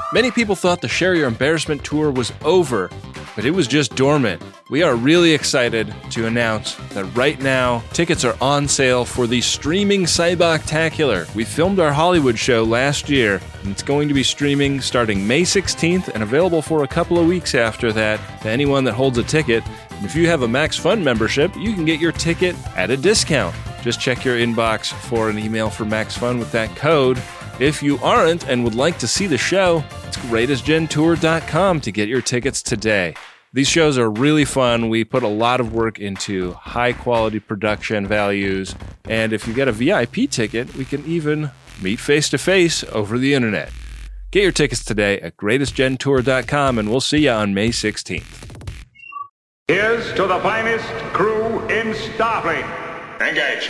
Many people thought the Share Your Embarrassment tour was over, but it was just dormant. We are really excited to announce that right now, tickets are on sale for the streaming Cyboctacular. We filmed our Hollywood show last year, and it's going to be streaming starting May 16th and available for a couple of weeks after that to anyone that holds a ticket. And if you have a Max Fun membership, you can get your ticket at a discount. Just check your inbox for an email for Max Fun with that code. If you aren't and would like to see the show, it's greatestgentour.com to get your tickets today. These shows are really fun. We put a lot of work into high-quality production values, and if you get a VIP ticket, we can even meet face-to-face over the internet. Get your tickets today at greatestgentour.com, and we'll see you on May 16th. Here's to the finest crew in Starfleet. Engage.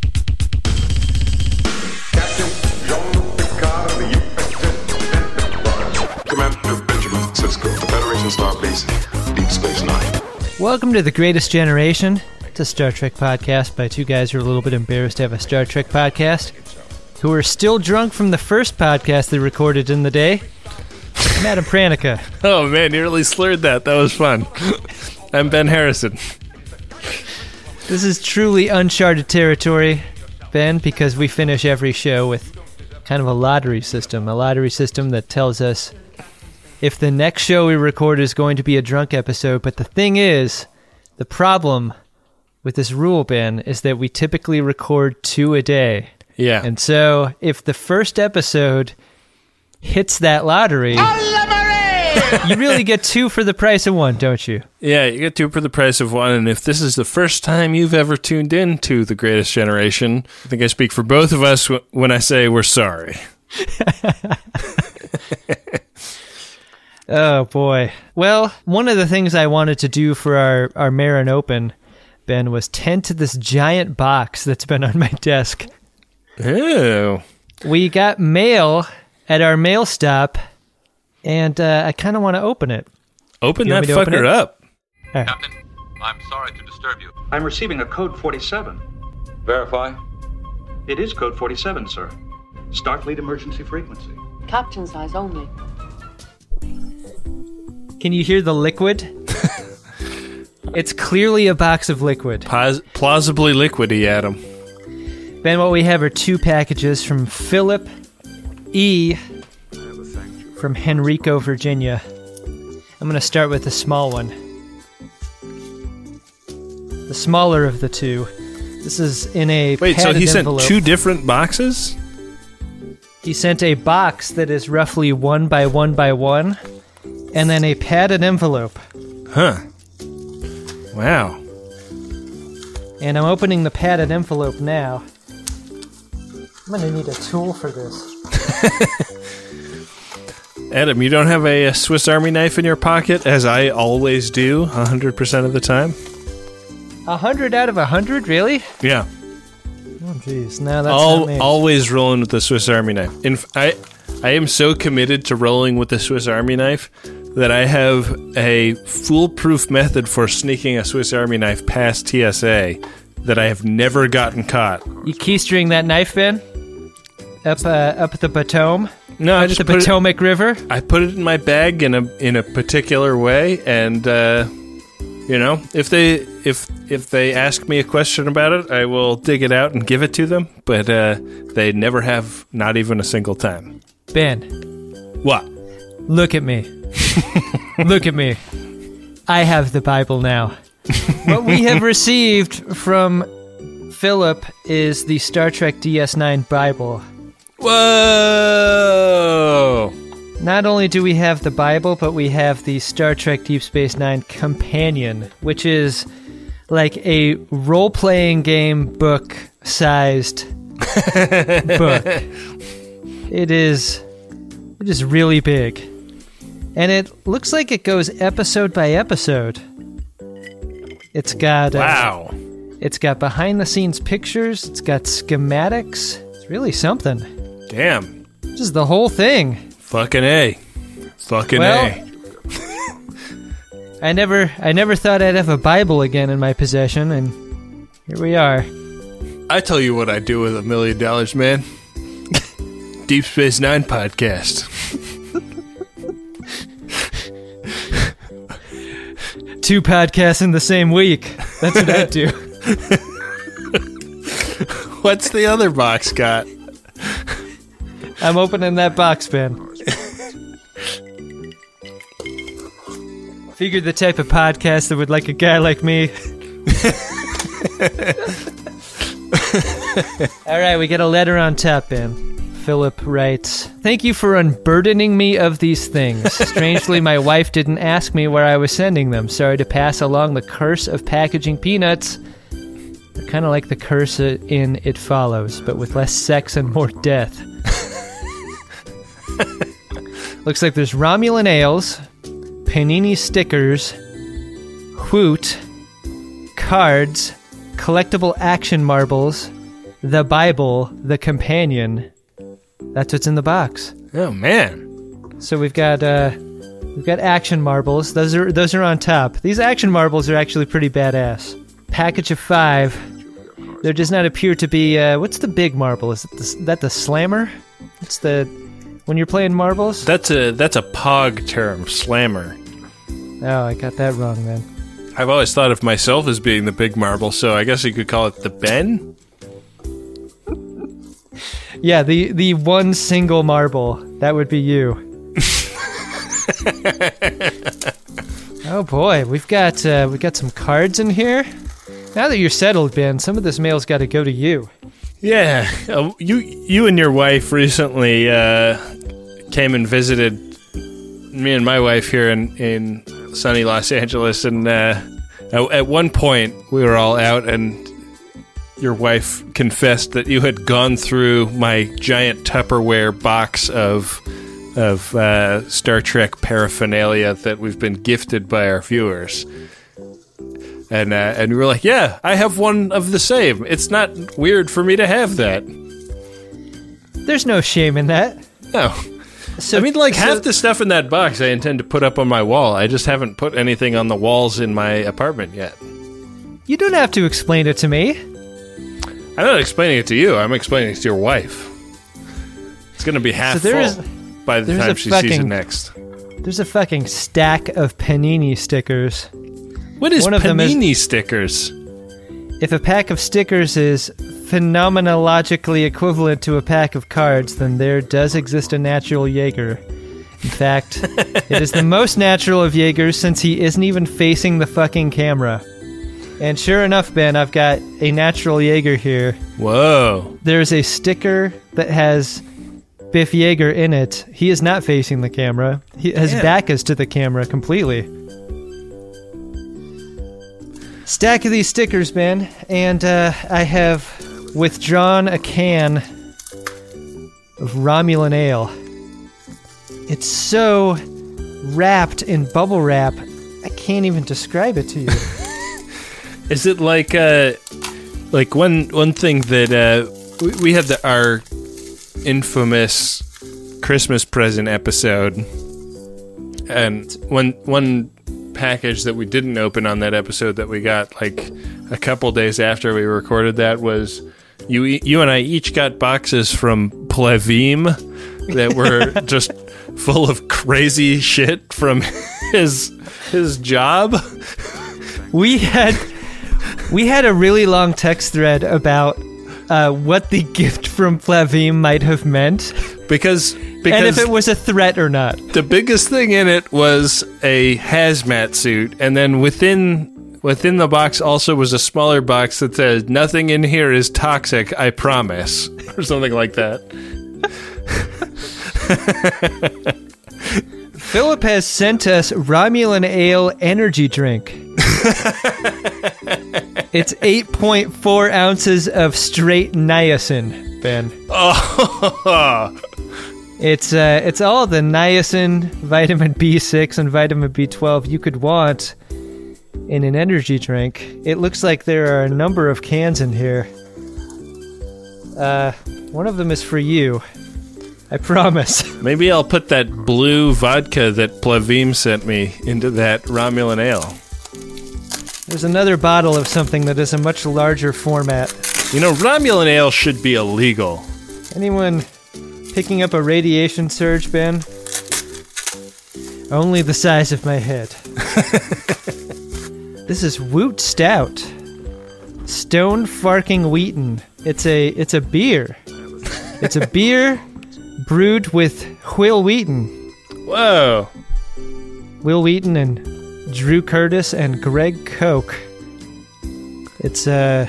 Captain Jean-Luc Picard of the USS Commander Benjamin Sisko, the Federation Starbase, Deep Space Nine. Welcome to The Greatest Generation. It's a Star Trek podcast by two guys who are a little bit embarrassed to have a Star Trek podcast, who are still drunk from the first podcast they recorded in the day. I'm Adam Pranica. Oh man, you really slurred that. That was fun. I'm Ben Harrison. This is truly uncharted territory, Ben, because we finish every show with kind of a lottery system that tells us if the next show we record is going to be a drunk episode. But the thing is, the problem with this rule, Ben, is that we typically record 2 a day. Yeah. And so if the first episode hits that lottery, you really get 2 for the price of 1, don't you? Yeah, you get 2 for the price of 1, and if this is the first time you've ever tuned in to The Greatest Generation, I think I speak for both of us when I say we're sorry. Oh, boy. Well, one of the things I wanted to do for our Marin Open, Ben, was tend to this giant box that's been on my desk. Oh. We got mail at our mail stop, and I kind of want to open it. Open that fucker up. Right. Captain, I'm sorry to disturb you. I'm receiving a code 47. Verify. It is code 47, sir. Starfleet emergency frequency. Captain size only. Can you hear the liquid? It's clearly a box of liquid. Plausibly liquidy, Adam. Ben, what we have are 2 packages from Philip E. from Henrico, Virginia. I'm going to start with the small one. The smaller of the 2. This is in a Wait, so he envelope. sent 2 different boxes? He sent a box that is roughly 1 by 1 by 1, and then a padded envelope. Huh. Wow. And I'm opening the padded envelope now. I'm going to need a tool for this. Adam, you don't have a Swiss Army knife in your pocket, as I always do, 100% of the time? 100 out of 100, really? Yeah. Oh, jeez. No, that's not me. Always rolling with the Swiss Army knife. I am so committed to rolling with the Swiss Army knife that I have a foolproof method for sneaking a Swiss Army knife past TSA that I have never gotten caught. You keystring that knife, Ben? Up the Potomac? No, I just the Potomac River? I put it in my bag in a particular way, and if they ask me a question about it, I will dig it out and give it to them. But they never have, not even a single time. Ben. What? Look at me. Look at me. I have the Bible now. What we have received from Philip is the Star Trek DS9 Bible. Whoa! Not only do we have the Bible, but we have the Star Trek Deep Space Nine Companion, which is like a role-playing game book-sized book. It is really big. And it looks like it goes episode by episode. It's got wow. It's got behind-the-scenes pictures. It's got schematics. It's really something. Damn. Just the whole thing. Fucking A. Fucking A. I never thought I'd have a Bible again in my possession, and here we are. I tell you what I'd do with $1 million, man. Deep Space Nine podcast. 2 podcasts in the same week. That's what I'd do. What's the other box got? I'm opening that box, Ben. Figured the type of podcast that would like a guy like me. All right, we get a letter on top, Ben. Philip writes, "Thank you for unburdening me of these things. Strangely, my wife didn't ask me where I was sending them. Sorry to pass along the curse of packaging peanuts. They're kind of like the curse in It Follows, but with less sex and more death." Looks like there's Romulan ales, Panini stickers, Woot, cards, collectible action marbles, the Bible, the companion. That's what's in the box. Oh man! So we've got action marbles. Those are on top. These action marbles are actually pretty badass. Package of 5. There does not appear to be. What's the big marble? Is that the slammer? It's the when you're playing marbles. That's a Pog term, slammer. Oh, I got that wrong then. I've always thought of myself as being the big marble, so I guess you could call it the Ben. Yeah, the one single marble. That would be you. Oh boy, we've got some cards in here. Now that you're settled, Ben, some of this mail's got to go to you. Yeah, you and your wife recently came and visited me and my wife here in sunny Los Angeles, and at one point we were all out, and your wife confessed that you had gone through my giant Tupperware box of Star Trek paraphernalia that we've been gifted by our viewers. And we were like, yeah, I have one of the same. It's not weird for me to have that. There's no shame in that. No. So, I mean, half the stuff in that box I intend to put up on my wall. I just haven't put anything on the walls in my apartment yet. You don't have to explain it to me. I'm not explaining it to you. I'm explaining it to your wife. It's going to be half full by the time she sees it next. There's a fucking stack of Panini stickers. What is Panini stickers? If a pack of stickers is phenomenologically equivalent to a pack of cards, then there does exist a natural Jaeger. In fact, it is the most natural of Jaegers since he isn't even facing the fucking camera. And sure enough, Ben, I've got a natural Jaeger here. Whoa. There's a sticker that has Biff Yeager in it. He is not facing the camera. His back is to the camera completely. Stack of these stickers, Ben, and I have withdrawn a can of Romulan ale. It's so wrapped in bubble wrap, I can't even describe it to you. Is it like one thing that we had our infamous Christmas present episode, and one package that we didn't open on that episode that we got like a couple days after we recorded that was you and I each got boxes from Plevim that were just full of crazy shit from his job. We had a really long text thread about what the gift from Plevim might have meant. Because and if it was a threat or not. The biggest thing in it was a hazmat suit, and then within the box also was a smaller box that says, "Nothing in here is toxic, I promise," or something like that. Philip has sent us Romulan Ale energy drink. It's 8.4 ounces of straight niacin, Ben. Oh. It's all the niacin, vitamin B6, and vitamin B12 you could want in an energy drink. It looks like there are a number of cans in here. One of them is for you. I promise. Maybe I'll put that blue vodka that Plevim sent me into that Romulan ale. There's another bottle of something that is a much larger format. You know, Romulan ale should be illegal. Anyone picking up a radiation surge, Ben? Only the size of my head. This is Woot Stout. Stone Farking Wheaton. It's a beer. It's a beer brewed with Will Wheaton. Whoa. Will Wheaton and Drew Curtis and Greg Koch. It's a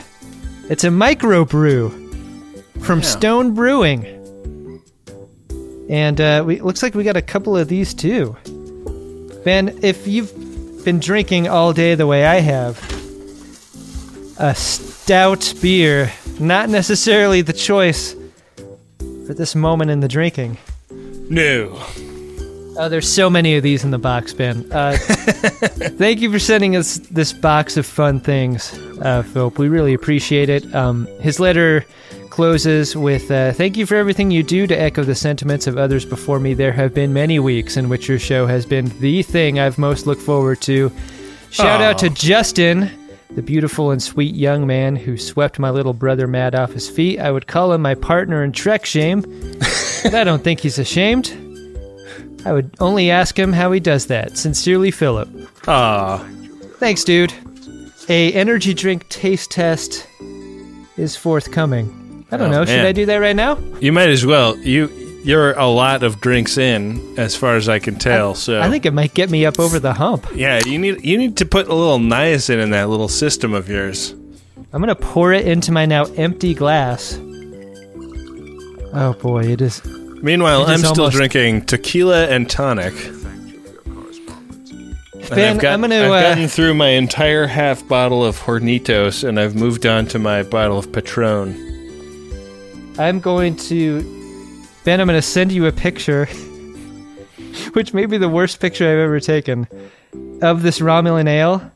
microbrew from Stone Brewing. And looks like we got a couple of these too. Ben, if you've been drinking all day the way I have, a stout beer, not necessarily the choice for this moment in the drinking. No. Oh, there's so many of these in the box, Ben. Thank you for sending us this box of fun things, Philip. We really appreciate it. His letter closes with, thank you for everything you do to echo the sentiments of others before me. There have been many weeks in which your show has been the thing I've most looked forward to. Shout out to Justin, the beautiful and sweet young man who swept my little brother Matt off his feet. I would call him my partner in Trek shame, but I don't think he's ashamed. I would only ask him how he does that. Sincerely, Philip. Aw. Thanks, dude. A energy drink taste test is forthcoming. I don't know. Man. Should I do that right now? You might as well. You're a lot of drinks in, as far as I can tell. So I think it might get me up over the hump. yeah, you need to put a little niacin in that little system of yours. I'm going to pour it into my now empty glass. Oh, boy. It is... Meanwhile, It is I'm still almost- drinking tequila and tonic. Ben, I've I'm going to... gotten through my entire half bottle of Hornitos, and I've moved on to my bottle of Patron. I'm going to... Ben, I'm going to send you a picture, which may be the worst picture I've ever taken, of this Romulan ale.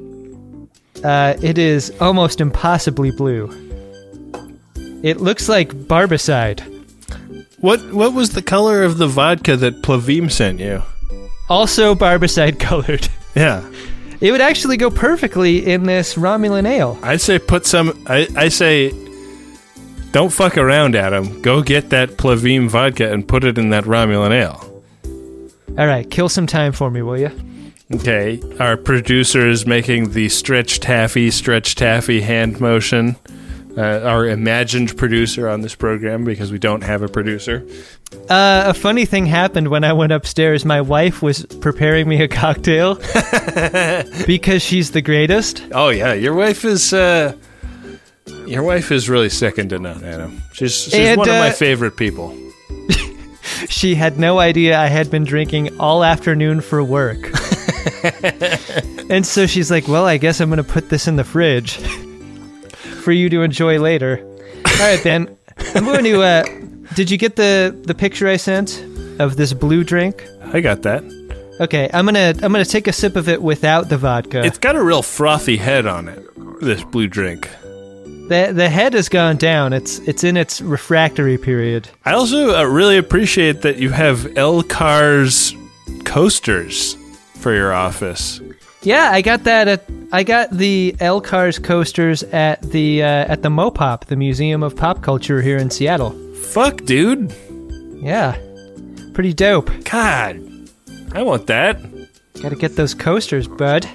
It is almost impossibly blue. It looks like Barbicide. What was the color of the vodka that Plavim sent you? Also Barbicide colored. Yeah. It would actually go perfectly in this Romulan ale. I'd say put some... I say... Don't fuck around, Adam. Go get that Plavim vodka and put it in that Romulan ale. All right, kill some time for me, will you? Okay. Our producer is making the stretch taffy hand motion. Our imagined producer on this program, because we don't have a producer. A funny thing happened when I went upstairs. My wife was preparing me a cocktail because she's the greatest. Oh, yeah. Your wife is really second to none, Adam. She's one of my favorite people. She had no idea I had been drinking all afternoon for work. And so she's like, well, I guess I'm going to put this in the fridge for you to enjoy later. All right, Ben. I'm going to... did you get the picture I sent of this blue drink? I got that. Okay, I'm gonna take a sip of it without the vodka. It's got a real frothy head on it, this blue drink. The head has gone down. It's in its refractory period. I also really appreciate that you have Elcar's coasters for your office. Yeah, I got that. I got the Elcar's coasters at the Mopop, the Museum of Pop Culture here in Seattle. Fuck, dude. Yeah, pretty dope. God, I want that. Got to get those coasters, bud.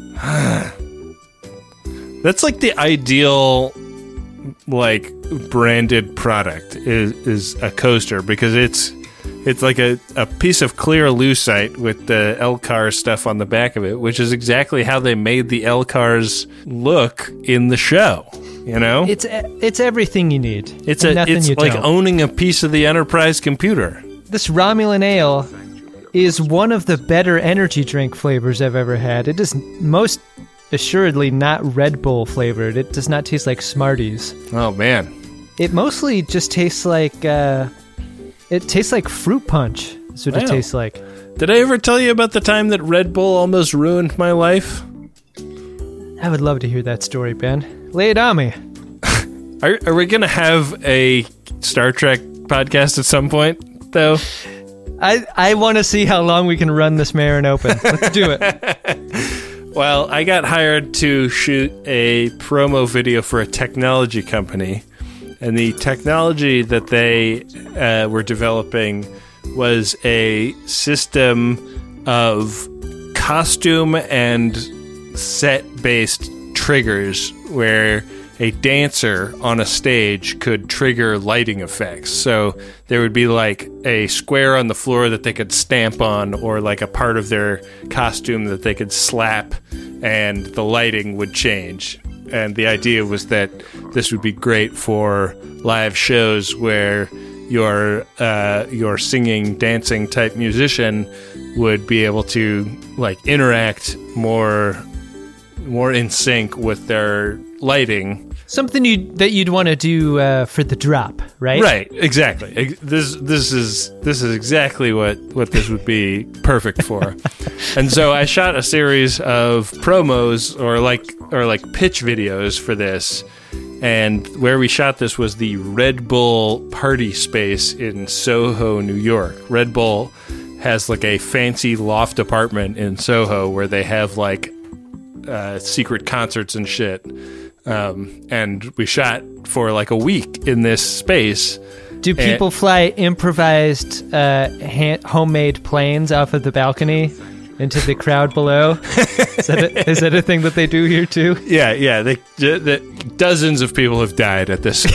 That's like the ideal, like, branded product is a coaster, because it's like a piece of clear lucite with the Elcar stuff on the back of it, which is exactly how they made the Elcars look in the show. You know, It's everything you need. it's nothing you like don't. owning a piece of the Enterprise computer. This Romulan ale is one of the better energy drink flavors I've ever had. It is most assuredly not Red Bull flavored. It does not taste like Smarties. Oh man, It mostly just tastes like fruit punch. That's what it Wow. tastes like. did I ever tell you about the time that Red Bull almost ruined my life? I would love to hear that story, Ben. Lay it on me. Are we gonna have a Star Trek podcast at some point, though? I want to see how long we can run this Marin Open. Let's do it. Well, I got hired to shoot a promo video for a technology company, and the technology that they were developing was a system of costume and set-based triggers where a dancer on a stage could trigger lighting effects. So there would be like a square on the floor that they could stamp on, or like a part of their costume that they could slap, and the lighting would change. And the idea was that this would be great for live shows where your singing, dancing type musician would be able to like interact more in sync with their lighting. Something that you'd want to do for the drop, right? Right, exactly. This is exactly what this would be perfect for. And so I shot a series of promos or like pitch videos for this. And where we shot this was the Red Bull party space in Soho, New York. Red Bull has like a fancy loft apartment in Soho where they have like secret concerts and shit. And we shot for like a week in this space. Do people fly improvised homemade planes off of the balcony into the crowd below? Is that a thing that they do here too? Yeah. Dozens of people have died at this.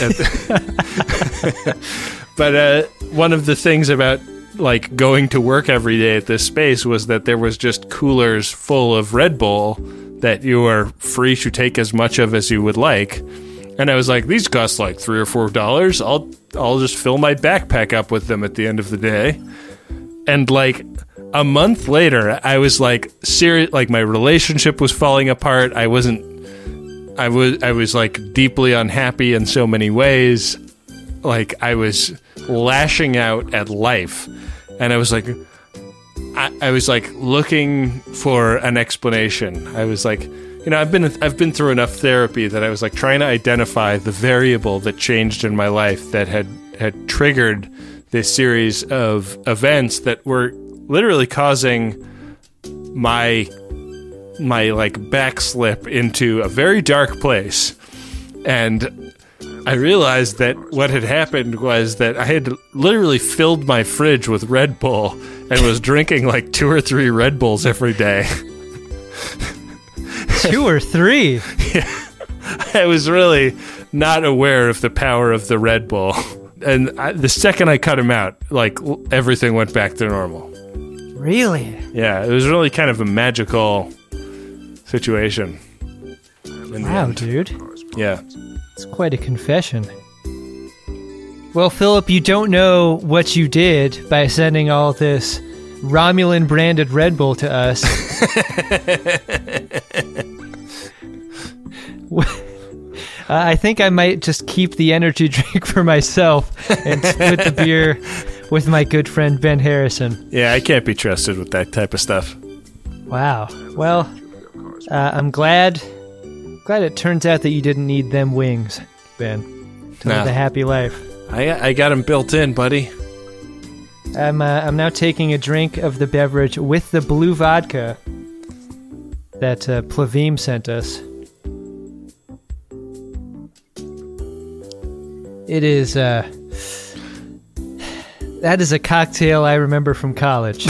But one of the things about like going to work every day at this space was that there was just coolers full of Red Bull that you are free to take as much of as you would like. And I was like, these cost like $3 or $4. I'll just fill my backpack up with them at the end of the day. And like a month later, I was like serious, like my relationship was falling apart. I was like deeply unhappy in so many ways. Like I was lashing out at life. And I was like looking for an explanation. I was like, I've been through enough therapy that I was like trying to identify the variable that changed in my life that had triggered this series of events that were literally causing my like backslip into a very dark place. And I realized that what had happened was that I had literally filled my fridge with Red Bull and was drinking like 2 or 3 Red Bulls every day. 2 or 3? Yeah. I was really not aware of the power of the Red Bull. And the second I cut him out, like everything went back to normal. Really? Yeah, it was really kind of a magical situation. Wow, dude. Yeah. It's quite a confession. Well, Philip, you don't know what you did by sending all this Romulan-branded Red Bull to us. I think I might just keep the energy drink for myself and split the beer with my good friend Ben Harrison. Yeah, I can't be trusted with that type of stuff. Wow. Well, I'm glad it turns out that you didn't need them wings, Ben, to live a happy life. I got them built in, buddy. I'm now taking a drink of the beverage with the blue vodka that Plavim sent us. It is that is a cocktail I remember from college.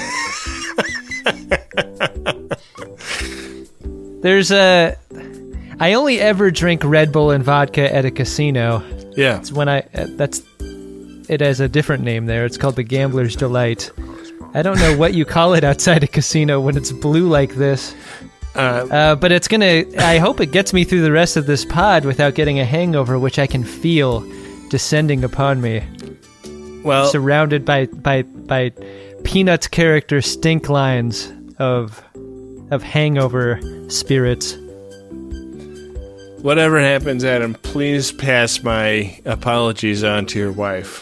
I only ever drink Red Bull and vodka at a casino. Yeah. It's when it has a different name there. It's called the Gambler's Delight. I don't know what you call it outside a casino when it's blue like this. But it's I hope it gets me through the rest of this pod without getting a hangover, which I can feel descending upon me. Well, surrounded by Peanuts character stink lines of hangover spirits. Whatever happens, Adam, please pass my apologies on to your wife.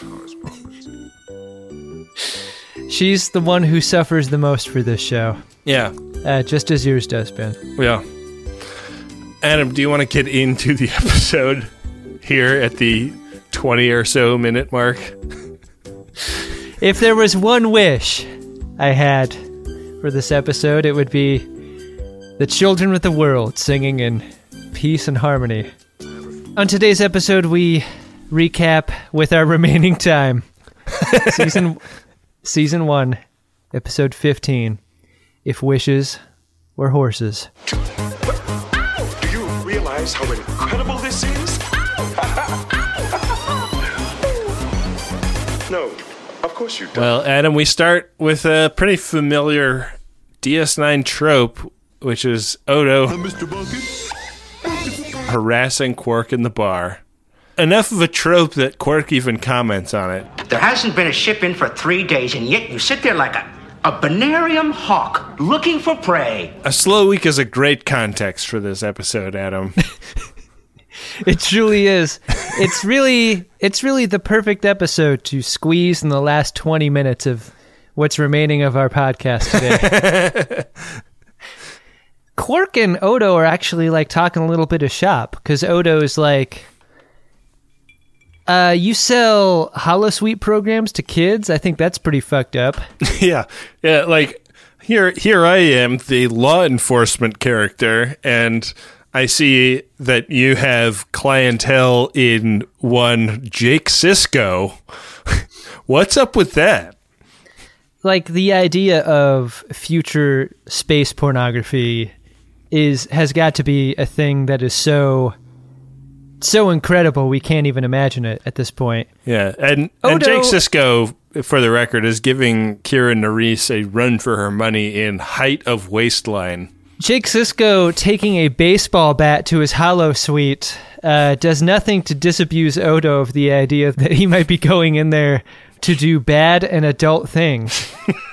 She's the one who suffers the most for this show. Yeah. Just as yours does, Ben. Yeah. Adam, do you want to get into the episode here at the 20 or so minute mark? If there was one wish I had for this episode, it would be the children of the world singing in peace and harmony. On today's episode, we recap with our remaining time. Season 1, episode 15. If wishes or horses. Do you realize how incredible this is? No, of course you don't. Well, Adam, we start with a pretty familiar DS9 trope, which is Odo harassing Quark in the bar. Enough of a trope that Quark even comments on it. There hasn't been a ship in for 3 days, and yet you sit there like a Banarium hawk looking for prey. A slow week is a great context for this episode, Adam. It truly is. It's really the perfect episode to squeeze in the last 20 minutes of what's remaining of our podcast today. Quark and Odo are actually like talking a little bit of shop, because Odo's like, you sell holosuite programs to kids? I think that's pretty fucked up. Yeah, like here I am, the law enforcement character, and I see that you have clientele in one Jake Sisko. What's up with that? Like, the idea of future space pornography has got to be a thing that is so incredible we can't even imagine it at this point. Yeah, and Jake Sisko, for the record, is giving Kira Nerys a run for her money in height of waistline. Jake Sisko taking a baseball bat to his holosuite does nothing to disabuse Odo of the idea that he might be going in there to do bad and adult things.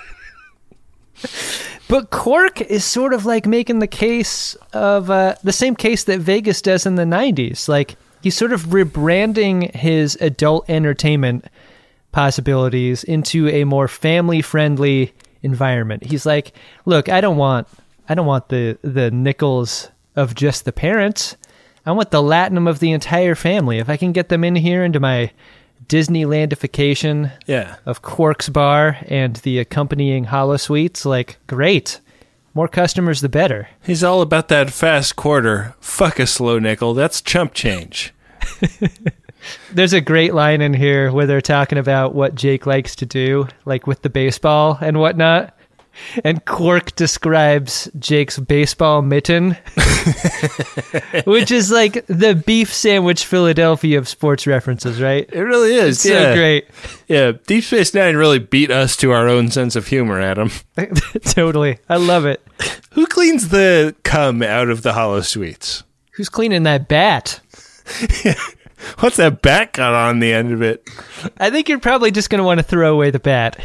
But Quark is sort of like making the case of the same case that Vegas does in the 90s. Like, he's sort of rebranding his adult entertainment possibilities into a more family-friendly environment. He's like, look, I don't want the nickels of just the parents. I want the latinum of the entire family. If I can get them in here into my Disneylandification of Quark's bar and the accompanying holosuites, like, great. More customers, the better. He's all about that fast quarter. Fuck a slow nickel. That's chump change. There's a great line in here where they're talking about what Jake likes to do, like with the baseball and whatnot. And Quark describes Jake's baseball mitten, which is like the beef sandwich Philadelphia of sports references, right? It really is. It's so great. Yeah, Deep Space Nine really beat us to our own sense of humor, Adam. Totally. I love it. Who cleans the cum out of the holosuites? Who's cleaning that bat? What's that bat got on the end of it? I think you're probably just going to want to throw away the bat.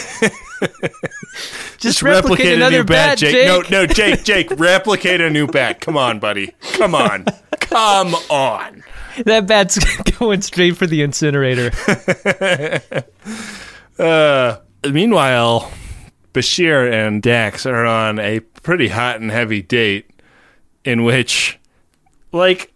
Just replicate another bat, Jake. No, Jake, replicate a new bat. Come on, buddy. Come on. That bat's going straight for the incinerator. Meanwhile, Bashir and Dax are on a pretty hot and heavy date in which, like,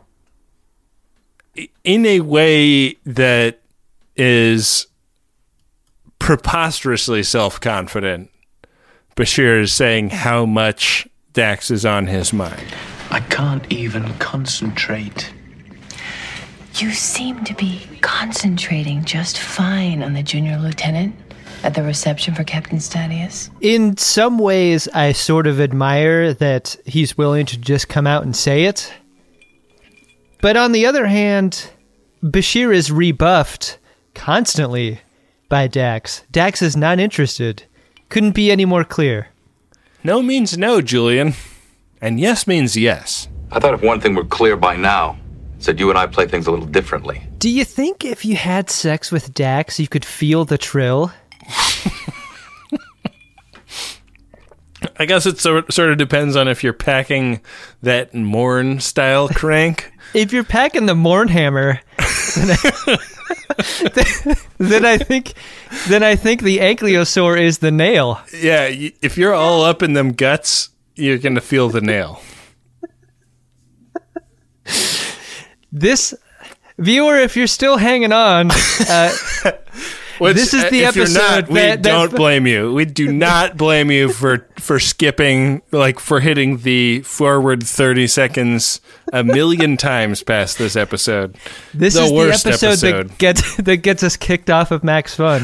in a way that is preposterously self-confident, Bashir is saying how much Dax is on his mind. I can't even concentrate. You seem to be concentrating just fine on the junior lieutenant at the reception for Captain Stadius. In some ways, I sort of admire that he's willing to just come out and say it. But on the other hand, Bashir is rebuffed constantly by Dax. Dax is not interested. Couldn't be any more clear. No means no, Julian. And yes means yes. I thought if one thing were clear by now, it's that you and I play things a little differently. Do you think if you had sex with Dax, you could feel the trill? I guess it sort of depends on if you're packing that Morn-style crank. If you're packing the Morn hammer, then I think the ankylosaur is the nail. Yeah, if you're all up in them guts, you're going to feel the nail. This viewer, if you're still hanging on, this is the episode. If you're not, we don't blame you. We do not blame you for skipping, like for hitting the forward 30 seconds a million times past this episode. This is the episode that gets us kicked off of Max Fun.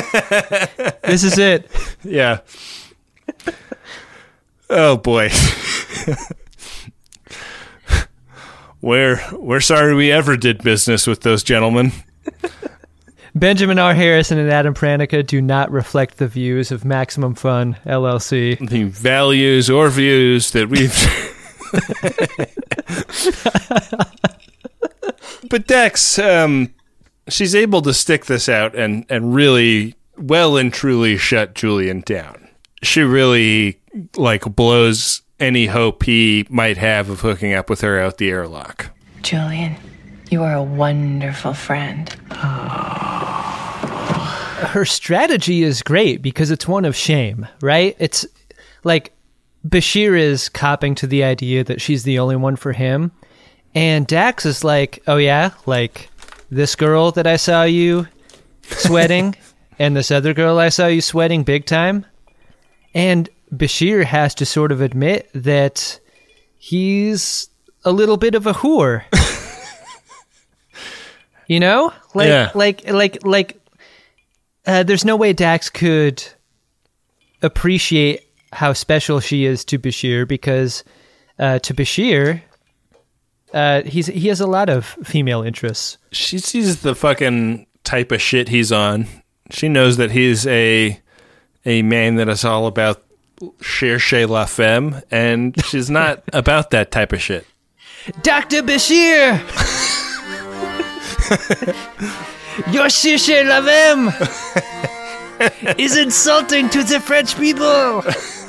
This is it. Yeah. Oh boy. We're sorry we ever did business with those gentlemen. Benjamin R. Harrison and Adam Pranica do not reflect the views of Maximum Fun, LLC. The values or views that we've... But Dex, she's able to stick this out and really well and truly shut Julian down. She really, blows any hope he might have of hooking up with her out the airlock. Julian, you are a wonderful friend. Her strategy is great because it's one of shame, right? It's like Bashir is copping to the idea that she's the only one for him. And Dax is like, oh yeah, this girl that I saw you sweating and this other girl I saw you sweating big time. And Bashir has to sort of admit that he's a little bit of a whore. You know? There's no way Dax could appreciate how special she is to Bashir because to Bashir, he has a lot of female interests. She sees the fucking type of shit he's on. She knows that he's a man that is all about chercher la femme, and she's not about that type of shit. Dr. Bashir! Your chercher la femme is insulting to the French people!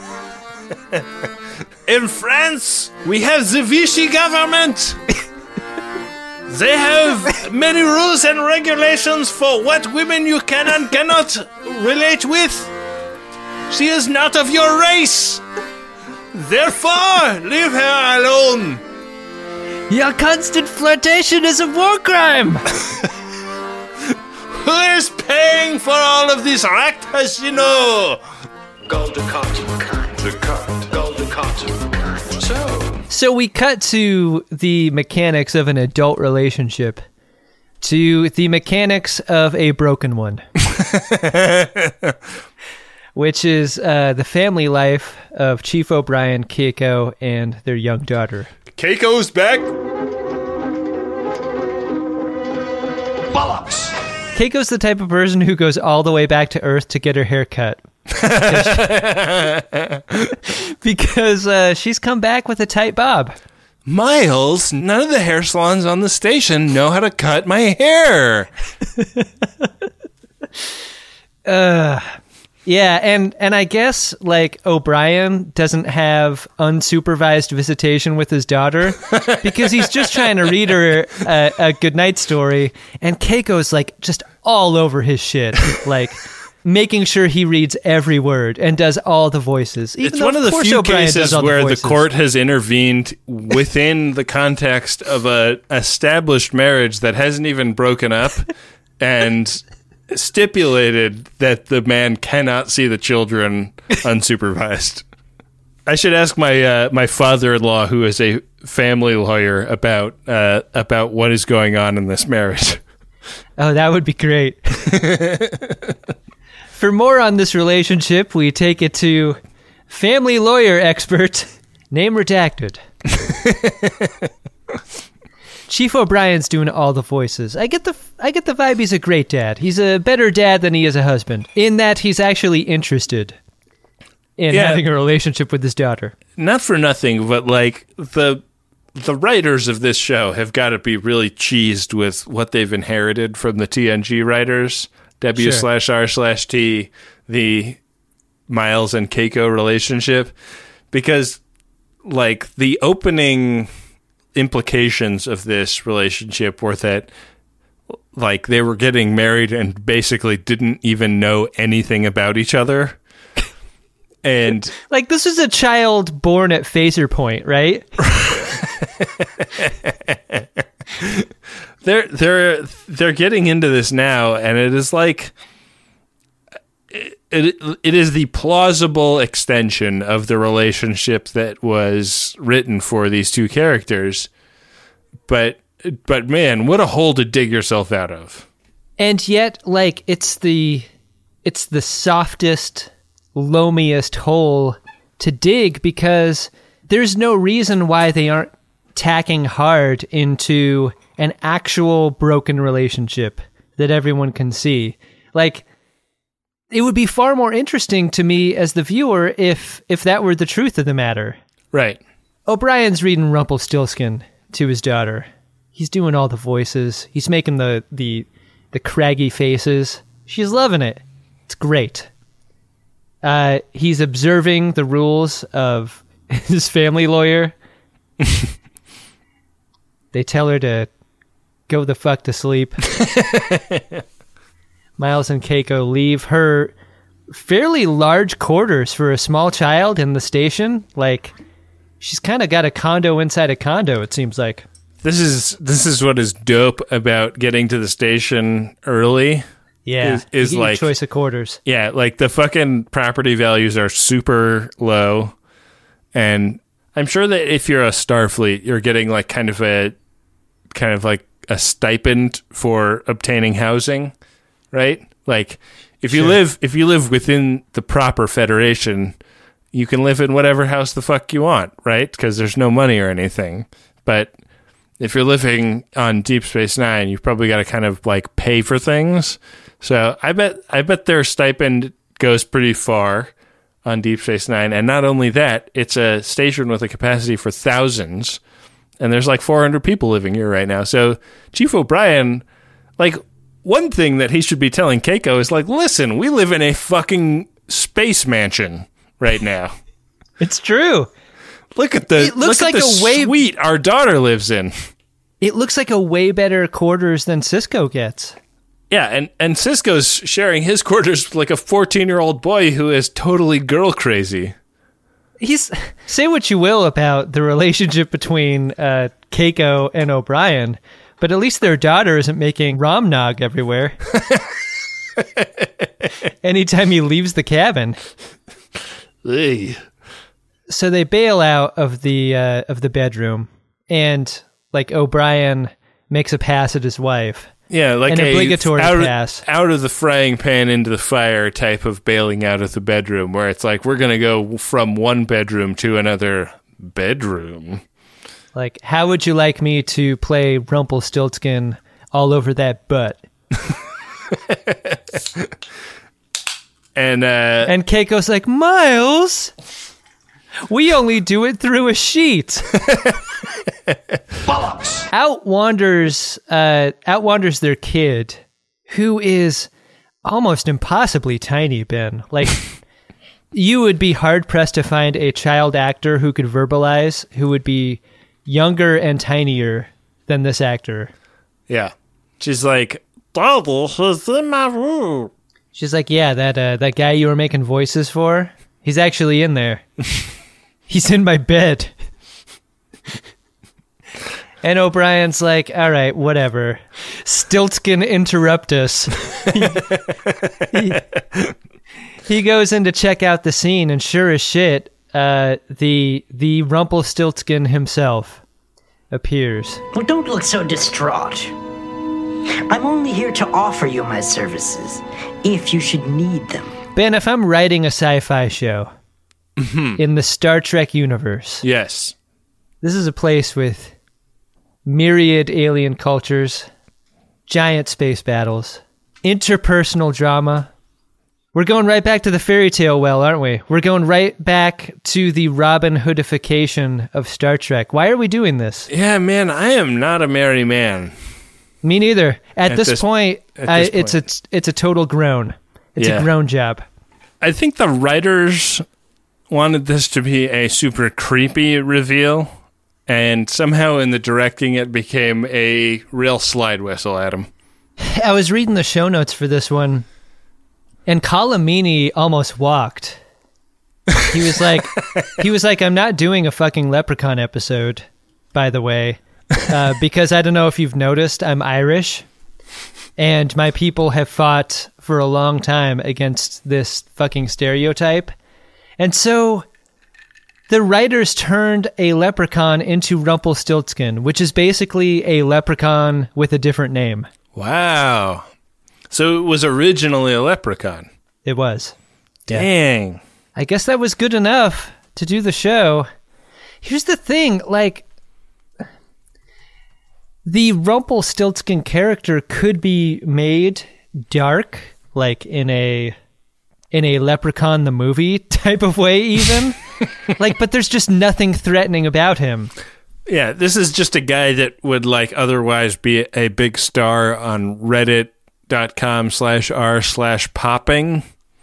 In France, we have the Vichy government. They have many rules and regulations for what women you can and cannot relate with. She is not of your race. Therefore, leave her alone. Your constant flirtation is a war crime. Who is paying for all of this rat casino? Golden cotton. The cut. Golden cotton. So we cut to the mechanics of an adult relationship, to the mechanics of a broken one, which is the family life of Chief O'Brien, Keiko, and their young daughter. Keiko's back. Bollocks! Keiko's the type of person who goes all the way back to Earth to get her hair cut. Because she's come back with a tight bob. Miles, none of the hair salons on the station know how to cut my hair. Yeah, and I guess, O'Brien doesn't have unsupervised visitation with his daughter because he's just trying to read her a goodnight story, and Keiko's, just all over his shit, making sure he reads every word and does all the voices. It's one of the few cases where the court has intervened within the context of a established marriage that hasn't even broken up and stipulated that the man cannot see the children unsupervised. I should ask my father-in-law, who is a family lawyer, about what is going on in this marriage. Oh, that would be great. For more on this relationship, we take it to family lawyer expert, name redacted. Chief O'Brien's doing all the voices. I get the vibe he's a great dad. He's a better dad than he is a husband, in that he's actually interested in having a relationship with his daughter. Not for nothing, but the writers of this show have got to be really cheesed with what they've inherited from the TNG writers. W/R/T, the Miles and Keiko relationship, because the opening implications of this relationship were that they were getting married and basically didn't even know anything about each other. And this is a child born at Phaser Point, right? They're getting into this now, and it is it is the plausible extension of the relationship that was written for these two characters. But man, what a hole to dig yourself out of. And yet, it's the softest, loamiest hole to dig, because there's no reason why they aren't tacking hard into an actual broken relationship that everyone can see. Like, it would be far more interesting to me as the viewer if that were the truth of the matter. Right. O'Brien's reading Rumpelstiltskin to his daughter. He's doing all the voices. He's making the craggy faces. She's loving it. It's great. He's observing the rules of his family lawyer. They tell her to go the fuck to sleep. Miles and Keiko leave her fairly large quarters for a small child in the station. Like, she's kind of got a condo inside a condo, it seems like. This is what is dope about getting to the station early. Yeah, is you get like your choice of quarters. Yeah, like the fucking property values are super low, and I'm sure that if you're a Starfleet, you're getting like kind of like a stipend for obtaining housing, right? Like if you live within the proper Federation, you can live in whatever house the fuck you want, right? Because there's no money or anything. But if you're living on Deep Space Nine, you've probably got to kind of like pay for things. So I bet their stipend goes pretty far on Deep Space Nine. And not only that, it's a station with a capacity for thousands. And there's like 400 people living here right now. So Chief O'Brien, like, one thing that he should be telling Keiko is like, listen, we live in a fucking space mansion right now. It's true. Look at the suite our daughter lives in. It looks like a way better quarters than Sisko gets. Yeah, and Sisko's sharing his quarters with like a 14-year-old boy who is totally girl crazy. Say what you will about the relationship between Keiko and O'Brien, but at least their daughter isn't making Romnog everywhere. Anytime he leaves the cabin. Hey. So they bail out of the bedroom, and like O'Brien makes a pass at his wife. Yeah, like an obligatory pass. Out of the frying pan into the fire type of bailing out of the bedroom, where it's like, we're going to go from one bedroom to another bedroom. Like, how would you like me to play Rumpelstiltskin all over that butt? And Keiko's like, Miles, we only do it through a sheet. Out wanders their kid, who is almost impossibly tiny, Ben. Like, you would be hard-pressed to find a child actor who could verbalize, who would be younger and tinier than this actor. Yeah. She's like, Daddy, he's in my room. She's like, yeah, that guy you were making voices for, he's actually in there. He's in my bed. And O'Brien's like, all right, whatever. Stiltskin interrupt us. He goes in to check out the scene, and sure as shit, the Rumpelstiltskin himself appears. Well, don't look so distraught. I'm only here to offer you my services, if you should need them. Ben, if I'm writing a sci-fi show in the Star Trek universe, yes, this is a place with myriad alien cultures, giant space battles, interpersonal drama. We're going right back to the fairy tale well, aren't we? We're going right back to the Robin Hoodification of Star Trek. Why are we doing this? Yeah, man, I am not a merry man. Me neither. At this point, it's a total groan. It's a groan job. I think the writers wanted this to be a super creepy reveal, and somehow in the directing it became a real slide whistle at him. I was reading the show notes for this one, and Colomini almost walked. He was like, I'm not doing a fucking Leprechaun episode, by the way, because I don't know if you've noticed, I'm Irish, and my people have fought for a long time against this fucking stereotype. And so the writers turned a leprechaun into Rumpelstiltskin, which is basically a leprechaun with a different name. Wow. So it was originally a leprechaun. It was. Dang. Yeah. I guess that was good enough to do the show. Here's the thing, like, the Rumpelstiltskin character could be made dark, like in a Leprechaun the movie type of way, even. Like, but there's just nothing threatening about him. Yeah, this is just a guy that would like otherwise be a big star on reddit.com/r/popping.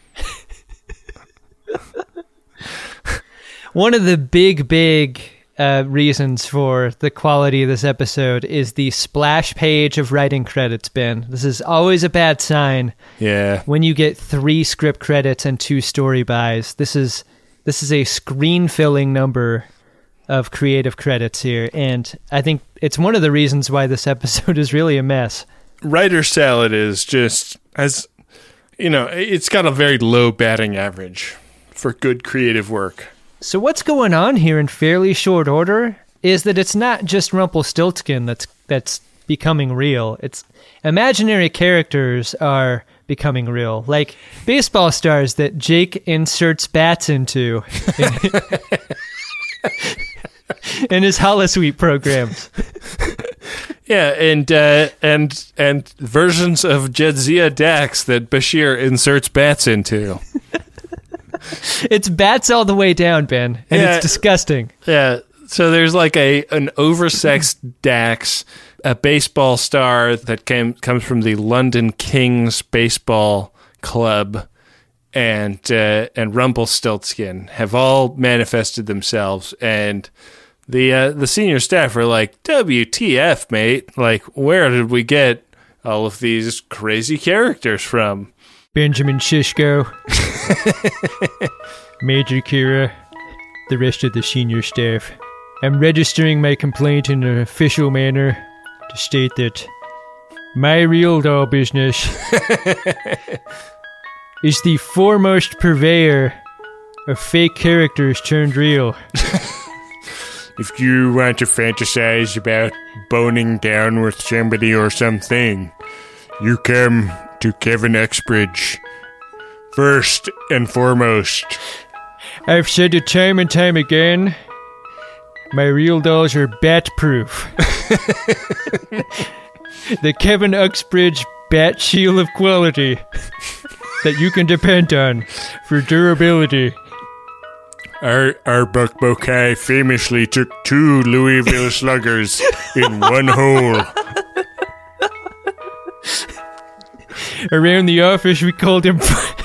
One of the big reasons for the quality of this episode is the splash page of writing credits, Ben. This is always a bad sign. Yeah. When you get 3 script credits and 2 story buys. This is a screen-filling number of creative credits here, and I think it's one of the reasons why this episode is really a mess. Writer Salad is just, as you know, it's got a very low batting average for good creative work. So what's going on here in fairly short order is that it's not just Rumpelstiltskin that's becoming real. It's imaginary characters are becoming real, like baseball stars that Jake inserts bats into in his holosuite programs. Yeah, and versions of Jadzia Dax that Bashir inserts bats into. It's bats all the way down, Ben, and it's disgusting. Yeah, so there's like an oversexed Dax, a baseball star that comes from the London Kings Baseball Club, and Rumpelstiltskin have all manifested themselves, and the senior staff are like, WTF, mate? Like, where did we get all of these crazy characters from? Benjamin Sisko, Major Kira, the rest of the senior staff. I'm registering my complaint in an official manner to state that my real doll business is the foremost purveyor of fake characters turned real. If you want to fantasize about boning down with somebody or something, you come to Kevin Uxbridge first and foremost. I've said it time and time again, my real dolls are bat-proof. The Kevin Uxbridge bat shield of quality that you can depend on for durability. Our Buck Bokai famously took 2 Louisville Sluggers in one hole. Around the office, we called him...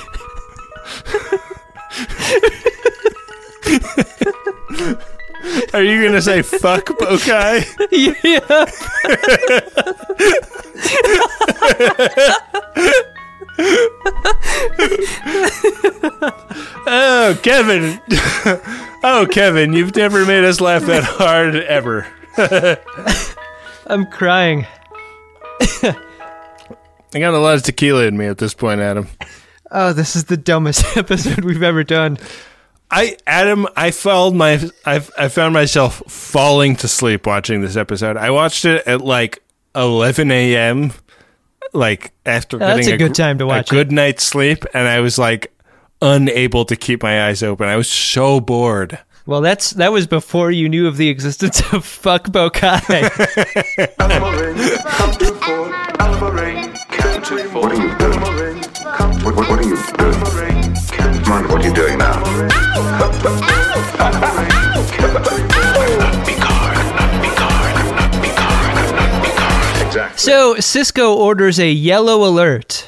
Are you going to say fuck Bokai? Yeah. Oh, Kevin. Oh, Kevin, you've never made us laugh that hard ever. I'm crying. I got a lot of tequila in me at this point, Adam. Oh, this is the dumbest episode we've ever done. I found myself falling to sleep watching this episode. I watched it at like 11 a.m. like after getting a good time to watch a good night's sleep, and I was like unable to keep my eyes open. I was so bored. Well, that was before you knew of the existence of Fuck Bokai. What are you doing? What are you doing? Come on, what are you doing now? Exactly. So Sisko orders a yellow alert.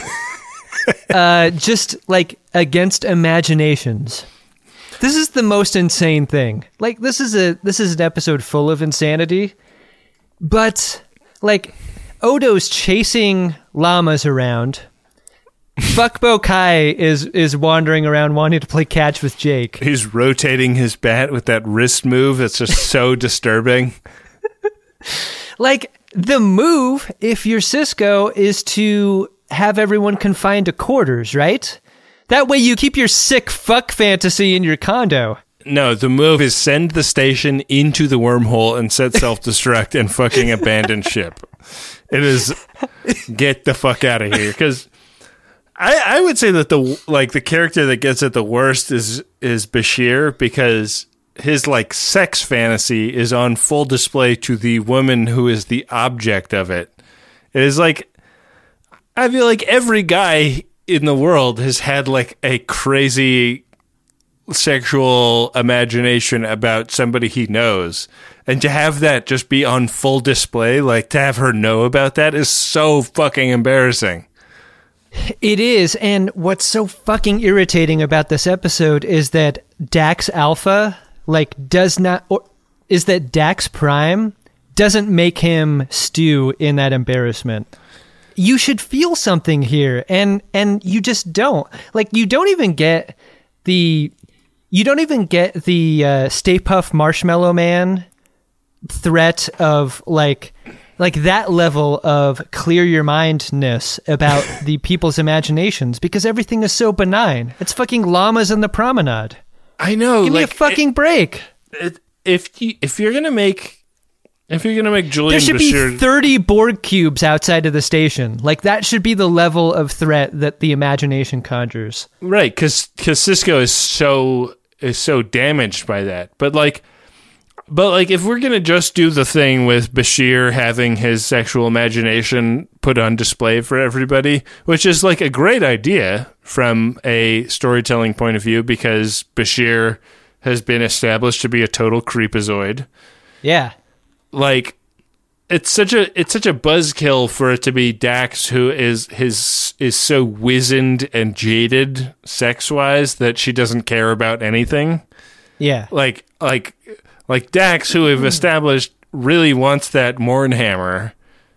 Just like against imaginations. This is the most insane thing. Like this is an episode full of insanity, but like Odo's chasing llamas around. Fuck Bokai is wandering around wanting to play catch with Jake. He's rotating his bat with that wrist move that's just so disturbing. Like the move, if you're Sisko, is to have everyone confined to quarters, right? That way you keep your sick fuck fantasy in your condo. No, the move is send the station into the wormhole and set self-destruct and fucking abandon ship. It is get the fuck out of here. Because I would say that the character that gets it the worst is Bashir, because like sex fantasy is on full display to the woman who is the object of it. It is like, I feel like every guy in the world has had like a crazy sexual imagination about somebody he knows. And to have that just be on full display, like to have her know about that is so fucking embarrassing. It is, and what's so fucking irritating about this episode is that Dax Alpha, is that Dax Prime doesn't make him stew in that embarrassment. You should feel something here, and you just don't. Like, you don't even get the Stay Puft Marshmallow Man threat of like that level of clear your mindness about the people's imaginations, because everything is so benign. It's fucking llamas in the promenade. I know. Give me a fucking break. If you're gonna make Julian there should Bashir, be 30 Borg cubes outside of the station. Like, that should be the level of threat that the imagination conjures. right? Because Sisko is so damaged by that. But if we're gonna just do the thing with Bashir having his sexual imagination put on display for everybody, which is like a great idea from a storytelling point of view, because Bashir has been established to be a total creepazoid. Yeah. Like, it's such a buzzkill for it to be Dax, who is so wizened and jaded sex wise that she doesn't care about anything. Yeah. Like Dax, who we've established really wants that Mornhammer.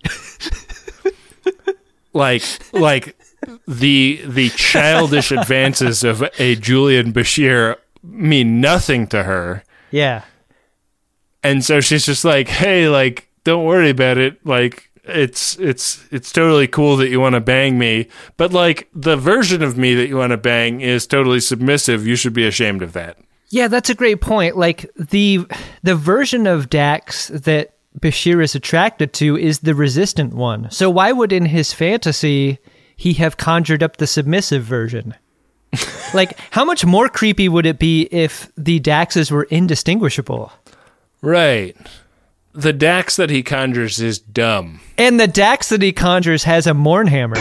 like the childish advances of a Julian Bashir mean nothing to her. Yeah. And so she's just like, hey, like, don't worry about it. Like, it's totally cool that you want to bang me, but like the version of me that you want to bang is totally submissive. You should be ashamed of that. Yeah, that's a great point. Like, the version of Dax that Bashir is attracted to is the resistant one. So why would in his fantasy he have conjured up the submissive version? Like, how much more creepy would it be if the Daxes were indistinguishable? Right. The Dax that he conjures is dumb. And the Dax that he conjures has a Mornhammer.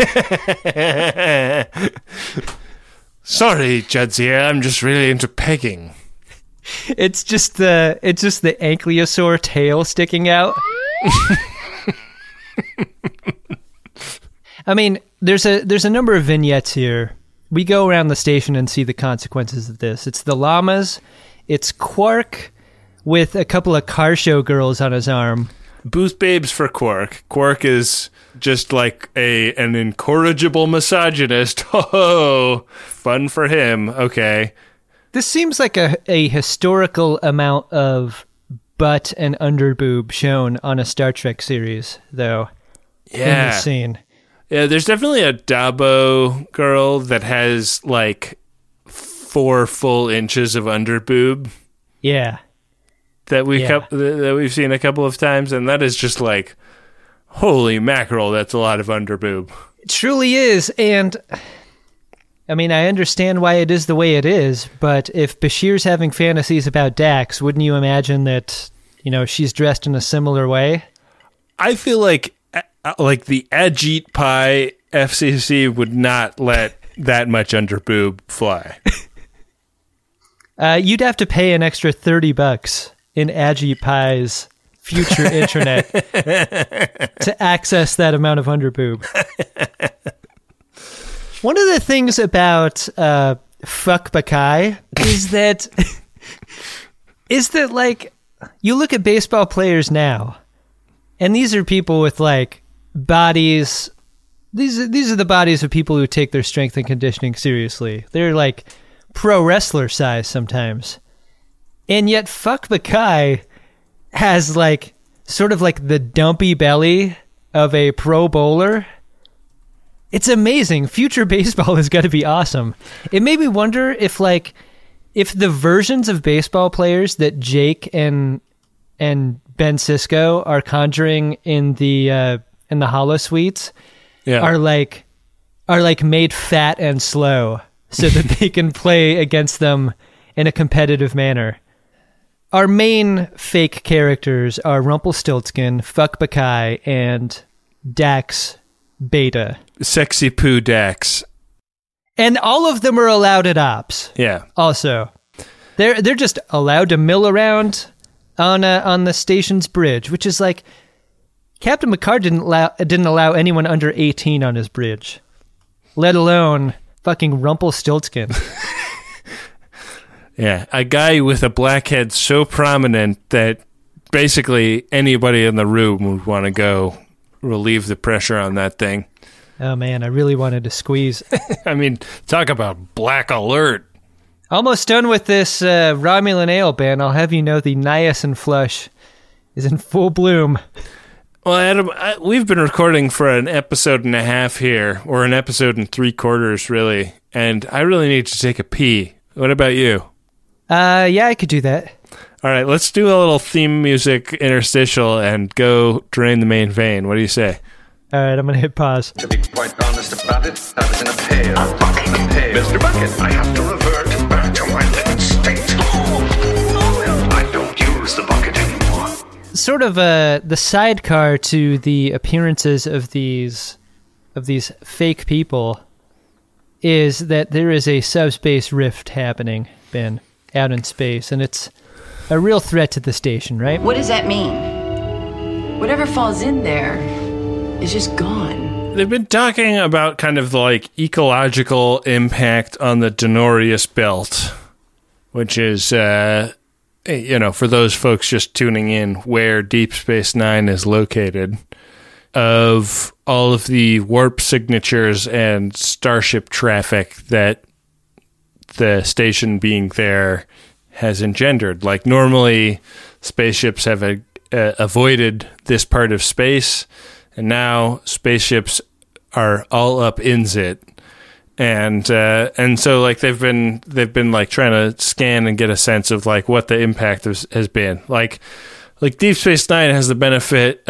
Sorry, Jadzia, I'm just really into pegging. It's just the ankylosaur tail sticking out. I mean, there's a number of vignettes here. We go around the station and see the consequences of this. It's the llamas, it's Quark with a couple of car show girls on his arm. Booth babes for Quark. Quark is just like an incorrigible misogynist. Oh, fun for him. Okay. This seems like a historical amount of butt and underboob shown on a Star Trek series, though. Yeah. In this scene. Yeah, there's definitely a Dabo girl that has like 4 full inches of underboob. Yeah. That we've seen a couple of times, and that is just like, holy mackerel, that's a lot of underboob. It truly is, and I mean, I understand why it is the way it is, but if Bashir's having fantasies about Dax, wouldn't you imagine that, she's dressed in a similar way? I feel like the Ajit Pai FCC would not let that much underboob fly. You'd have to pay an extra $30 in Ajit Pai's future internet to access that amount of underboob. One of the things about Fuck Bakai is that like, you look at baseball players now, and these are people with like bodies. These are the bodies of people who take their strength and conditioning seriously. They're like pro wrestler size sometimes. And yet Fuck Bakai has like sort of like the dumpy belly of a pro bowler. It's amazing. Future baseball has got to be awesome. It made me wonder if the versions of baseball players that Jake and Ben Sisko are conjuring in the holosuites are like made fat and slow so that they can play against them in a competitive manner. our main fake characters are Rumpelstiltskin, Fuckbakai, and Dax Beta. Sexy Poo Dax. And all of them are allowed at Ops. Yeah. Also, they're just allowed to mill around on the station's bridge, which is like Captain Picard didn't allow anyone under 18 on his bridge, let alone fucking Rumpelstiltskin. Yeah, a guy with a black head so prominent that basically anybody in the room would want to go relieve the pressure on that thing. Oh man, I really wanted to squeeze. I mean, talk about black alert. Almost done with this Romulan ale ban. I'll have you know the niacin flush is in full bloom. Well, Adam, we've been recording for an episode and a half here, or an episode and 3/4, really, and I really need to take a pee. What about you? Yeah, I could do that. All right, let's do a little theme music interstitial and go drain the main vein. What do you say? All right, I'm going to hit pause. To be quite honest about it, I was in a pail. A pail. Mr. Bucket, I have to revert back to my living state. I don't use the bucket anymore. Sort of the sidecar to the appearances of these fake people is that there is a subspace rift happening, Ben, out in space, and it's a real threat to the station, right? What does that mean? Whatever falls in there is just gone. They've been talking about kind of like ecological impact on the Denorius Belt, which is, for those folks just tuning in, where Deep Space Nine is located, of all of the warp signatures and starship traffic that the station being there has engendered. Like, normally spaceships have avoided this part of space, and now spaceships are all up in it, and so like they've been like trying to scan and get a sense of like what the impact has been. Like Deep Space Nine has the benefit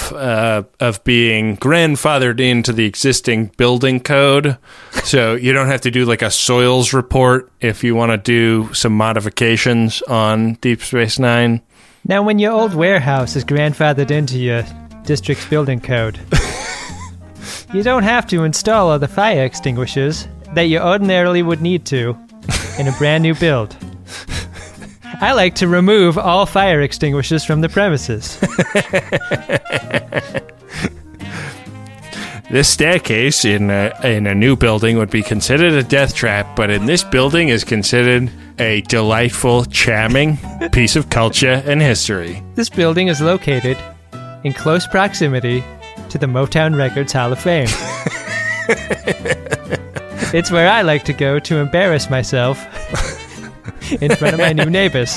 of being grandfathered into the existing building code, so you don't have to do like a soils report if you want to do some modifications on Deep Space Nine. Now, when your old warehouse is grandfathered into your district's building code, you don't have to install all the fire extinguishers that you ordinarily would need to in a brand new build. I like to remove all fire extinguishers from the premises. This staircase in a new building would be considered a death trap, but in this building is considered a delightful, charming piece of culture and history. This building is located in close proximity to the Motown Records Hall of Fame. It's where I like to go to embarrass myself in front of my new neighbors.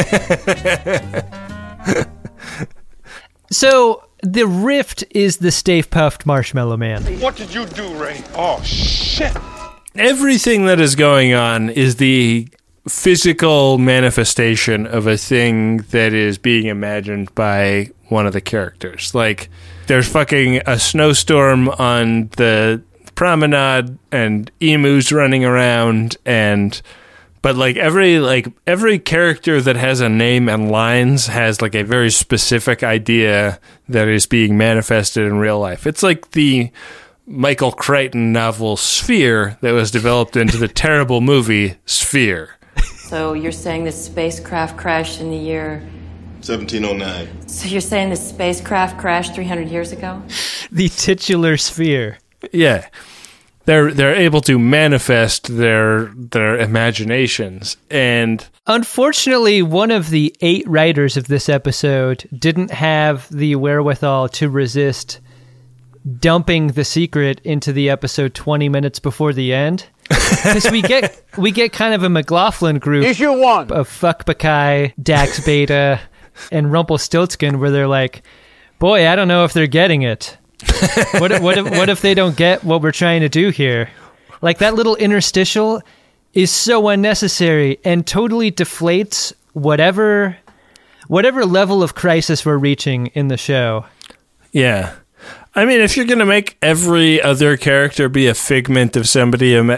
So, the Rift is the Stay-Puffed Marshmallow Man. What did you do, Ray? Oh, shit. Everything that is going on is the physical manifestation of a thing that is being imagined by one of the characters. Like, there's fucking a snowstorm on the promenade and emus running around, but like every character that has a name and lines has like a very specific idea that is being manifested in real life. It's like the Michael Crichton novel Sphere that was developed into the terrible movie Sphere. So you're saying this spacecraft crashed in the year 1709. So you're saying this spacecraft crashed 300 years ago? The titular sphere. Yeah. They're able to manifest their imaginations. And unfortunately, one of the 8 writers of this episode didn't have the wherewithal to resist dumping the secret into the episode 20 minutes before the end. Because we get kind of a McLaughlin group Issue 1 of Fuckbakai, Dax Beta, and Rumpelstiltskin, where they're like, boy, I don't know if they're getting it. What if they don't get what we're trying to do here? Like, that little interstitial is so unnecessary and totally deflates whatever level of crisis we're reaching in the show. Yeah. I mean, if you're going to make every other character be a figment of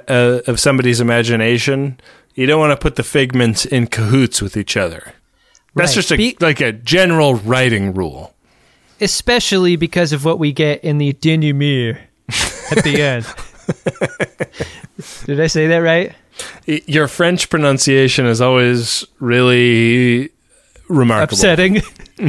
somebody's imagination, you don't want to put the figments in cahoots with each other. That's just like a general writing rule. Especially because of what we get in the denouement at the end. Did I say that right? Your French pronunciation is always really remarkable. Upsetting.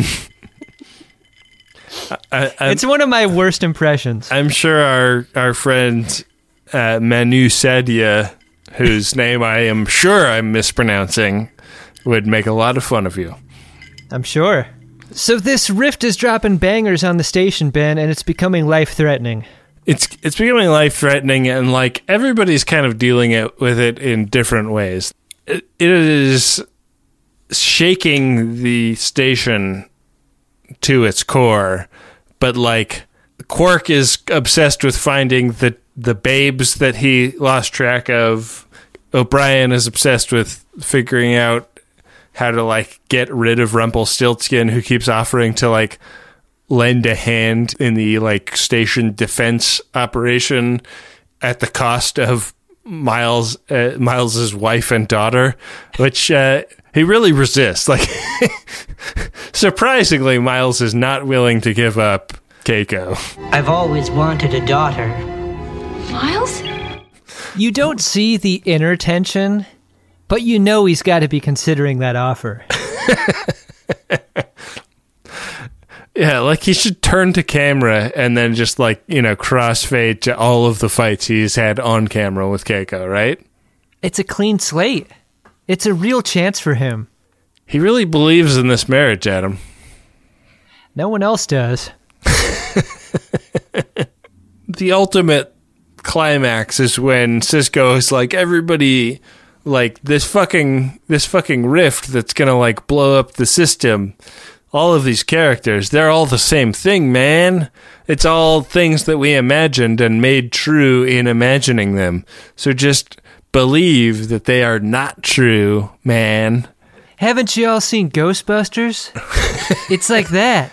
It's one of my worst impressions. I'm sure our friend Manu Sadia, whose name I am sure I'm mispronouncing, would make a lot of fun of you. I'm sure. So this rift is dropping bangers on the station, Ben, and it's becoming life-threatening. It's becoming life-threatening, and like everybody's kind of dealing with it in different ways. It is shaking the station to its core, but like Quark is obsessed with finding the babes that he lost track of. O'Brien is obsessed with figuring out how to like get rid of Rumpelstiltskin, who keeps offering to like lend a hand in the like station defense operation at the cost of Miles's wife and daughter, which he really resists. Like, surprisingly, Miles is not willing to give up Keiko. I've always wanted a daughter. Miles? You don't see the inner tension, but you know he's got to be considering that offer. Yeah, like he should turn to camera and then just like, crossfade to all of the fights he's had on camera with Keiko, right? It's a clean slate. It's a real chance for him. He really believes in this marriage, Adam. No one else does. The ultimate climax is when Sisko is like, everybody, like this fucking rift that's gonna like blow up the system. All of these characters, they're all the same thing, man. It's all things that we imagined and made true in imagining them. So just believe that they are not true, man. Haven't you all seen Ghostbusters? It's like that.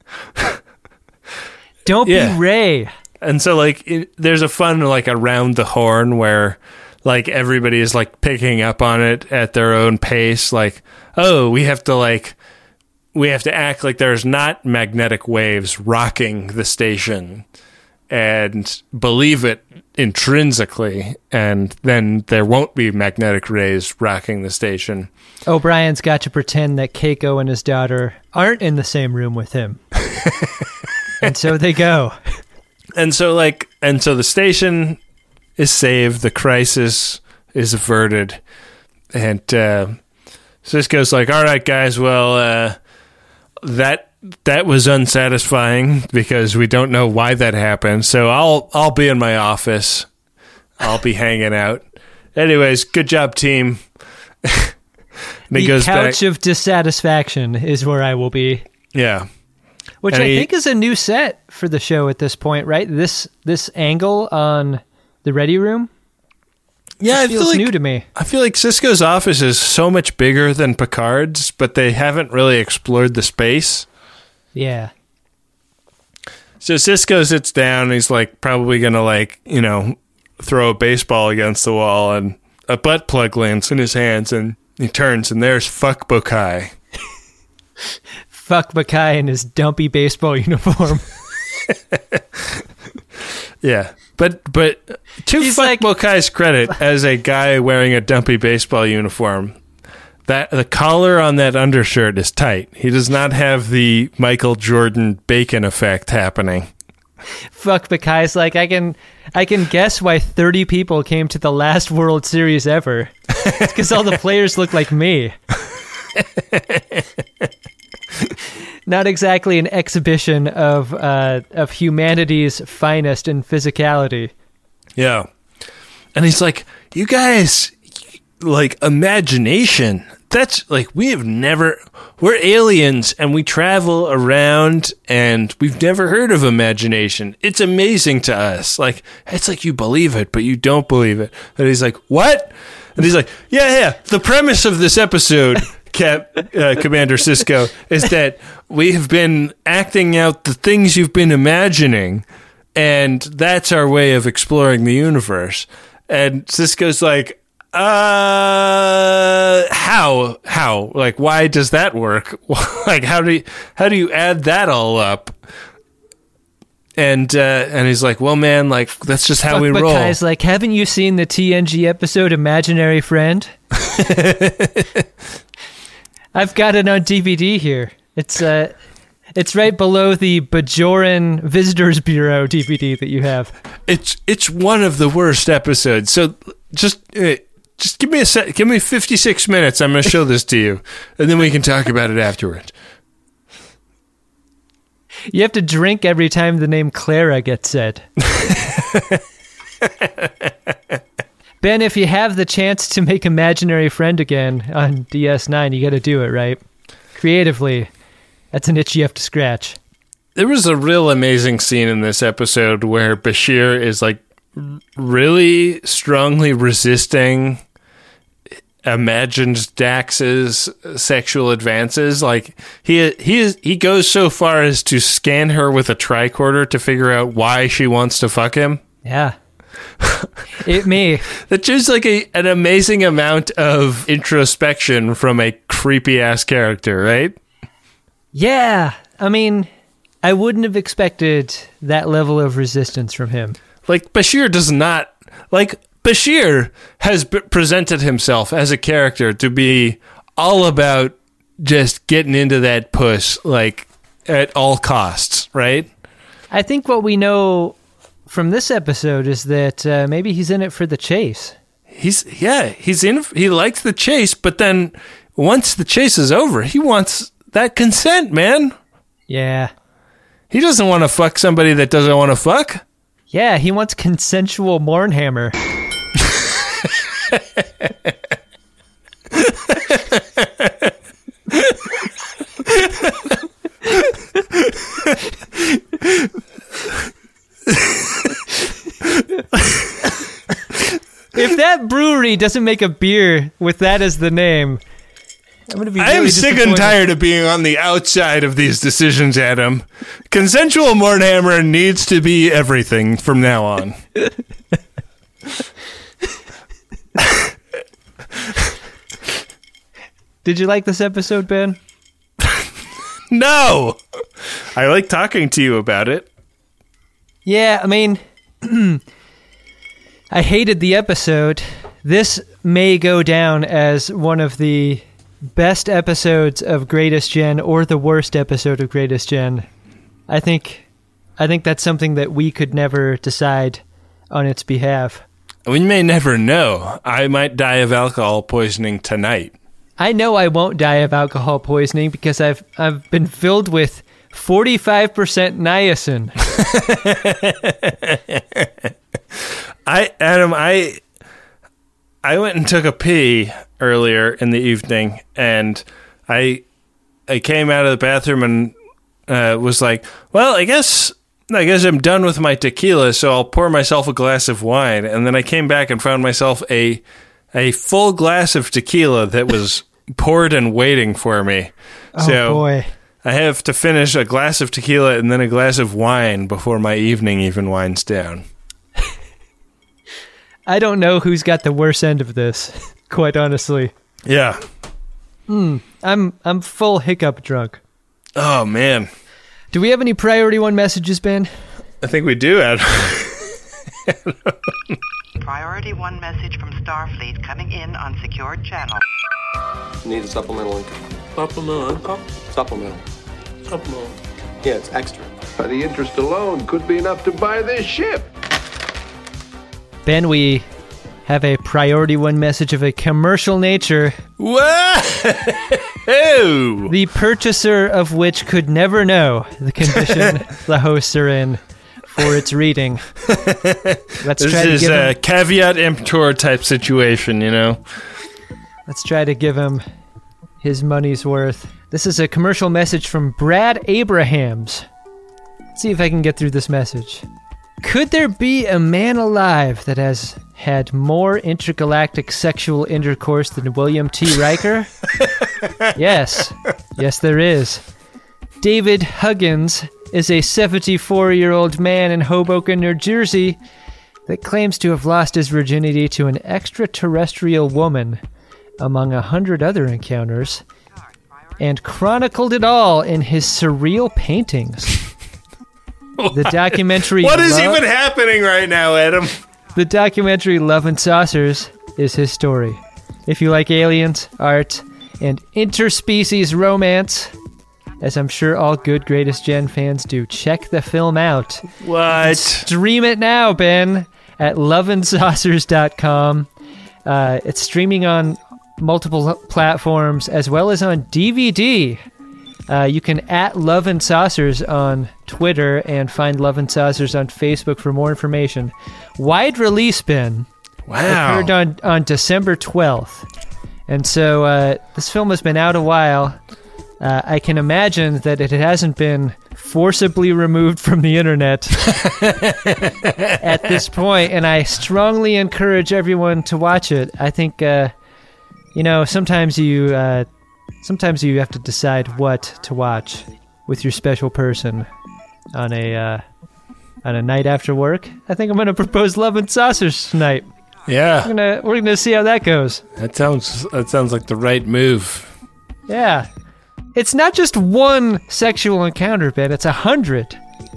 Don't be Ray. And so, like, there's a fun, like, around the horn where, like, everybody is, like, picking up on it at their own pace. Like, oh, we have to act like there's not magnetic waves rocking the station and believe it intrinsically, and then there won't be magnetic rays rocking the station. O'Brien's got to pretend that Keiko and his daughter aren't in the same room with him. And so they go. And so the station is saved, the crisis is averted, and Sisko's like, all right, guys, well, that was unsatisfying because we don't know why that happened. So I'll be in my office. I'll be hanging out. Anyways, good job, team. The couch of dissatisfaction is where I will be. Yeah. Which I think is a new set for the show at this point, right? This angle on the Ready Room. Yeah, it feels new to me. I feel like Sisko's office is so much bigger than Picard's, but they haven't really explored the space. Yeah. So Sisko sits down and he's like probably going to throw a baseball against the wall, and a butt plug lands in his hands, and he turns and there's Fuck Bokai. Fuck Bokai in his dumpy baseball uniform. Yeah. But to Fuck Bokai's credit, as a guy wearing a dumpy baseball uniform, that the collar on that undershirt is tight. He does not have the Michael Jordan bacon effect happening. Fuck Bokai's like, I can guess why 30 people came to the last World Series ever. It's because all the players look like me. Not exactly an exhibition of humanity's finest in physicality. Yeah. And he's like, you guys, like, imagination. That's, like, we're aliens, and we travel around, and we've never heard of imagination. It's amazing to us. Like, it's like you believe it, but you don't believe it. And he's like, what? And he's like, yeah. The premise of this episode, Commander Sisko, is that we have been acting out the things you've been imagining, and that's our way of exploring the universe. And Sisko's like, How? Like, why does that work? Like, how do you add that all up? And he's like, well, man, like, that's just how we roll. Kai's like, haven't you seen the TNG episode Imaginary Friend? I've got it on DVD here. It's right below the Bajoran Visitors Bureau DVD that you have. It's one of the worst episodes. So just give me give me 56 minutes. I'm going to show this to you, and then we can talk about it afterwards. You have to drink every time the name Clara gets said. Ben, if you have the chance to make Imaginary Friend again on DS9, you got to do it, right? Creatively, that's an itch you have to scratch. There was a real amazing scene in this episode where Bashir is like really strongly resisting imagined Dax's sexual advances. Like he goes so far as to scan her with a tricorder to figure out why she wants to fuck him. Yeah. Me. That's just like an amazing amount of introspection from a creepy ass character, right? Yeah. I mean, I wouldn't have expected that level of resistance from him. Like, Bashir does not... Like, Bashir has presented himself as a character to be all about just getting into that puss, like, at all costs, right? I think what we know from this episode is that maybe he's in it for the chase. He likes the chase, but then once the chase is over, he wants that consent, man. Yeah. He doesn't want to fuck somebody that doesn't want to fuck. Yeah, he wants consensual Mournhammer. If that brewery doesn't make a beer with that as the name, I'm going to be really I'm sick and tired of being on the outside of these decisions, Adam. Consensual Mournhammer needs to be everything from now on. Did you like this episode, Ben? No! I like talking to you about it. Yeah, I mean, I hated the episode. This may go down as one of the best episodes of Greatest Gen or the worst episode of Greatest Gen. I think that's something that we could never decide on its behalf. We may never know. I might die of alcohol poisoning tonight. I know I won't die of alcohol poisoning because I've been filled with 45% niacin. I went and took a pee earlier in the evening, and I came out of the bathroom and was like, well, I guess I'm done with my tequila, so I'll pour myself a glass of wine. And then I came back and found myself a full glass of tequila that was poured and waiting for me. Oh, so boy. I have to finish a glass of tequila and then a glass of wine before my evening even winds down. I don't know who's got the worst end of this, quite honestly. Yeah. I'm full hiccup drunk. Oh, man. Do we have any Priority 1 messages, Ben? I think we do, Adam. Priority 1 message from Starfleet coming in on secured channel. Need a supplemental income. Supplemental income? Supplemental. Yeah, it's extra. The interest alone could be enough to buy this ship. Ben, we have a Priority 1 message of a commercial nature. Whoa! The purchaser of which could never know the condition the hosts are in for its reading. This is a caveat emptor type situation, you know? Let's try to give him his money's worth. This is a commercial message from Brad Abrahams. Let's see if I can get through this message. Could there be a man alive that has had more intergalactic sexual intercourse than William T. Riker? Yes. Yes, there is. David Huggins is a 74-year-old man in Hoboken, New Jersey that claims to have lost his virginity to an extraterrestrial woman among 100 other encounters, and chronicled it all in his surreal paintings. The documentary... What is even happening right now, Adam? The documentary Love and Saucers is his story. If you like aliens, art, and interspecies romance, as I'm sure all good Greatest Gen fans do, check the film out. What? Stream it now, Ben, at loveandsaucers.com. It's streaming on multiple platforms as well as on DVD. You can @ Love and Saucers on Twitter and find Love and Saucers on Facebook for more information. Wide release, Ben. Wow. Occurred on December 12th. And so this film has been out a while. I can imagine that it hasn't been forcibly removed from the internet at this point, and I strongly encourage everyone to watch it. I think, sometimes you have to decide what to watch with your special person on a night after work. I think I'm going to propose Love and Saucers tonight. Yeah, we're gonna see how that goes. That sounds like the right move. Yeah. It's not just one sexual encounter, Ben. It's 100.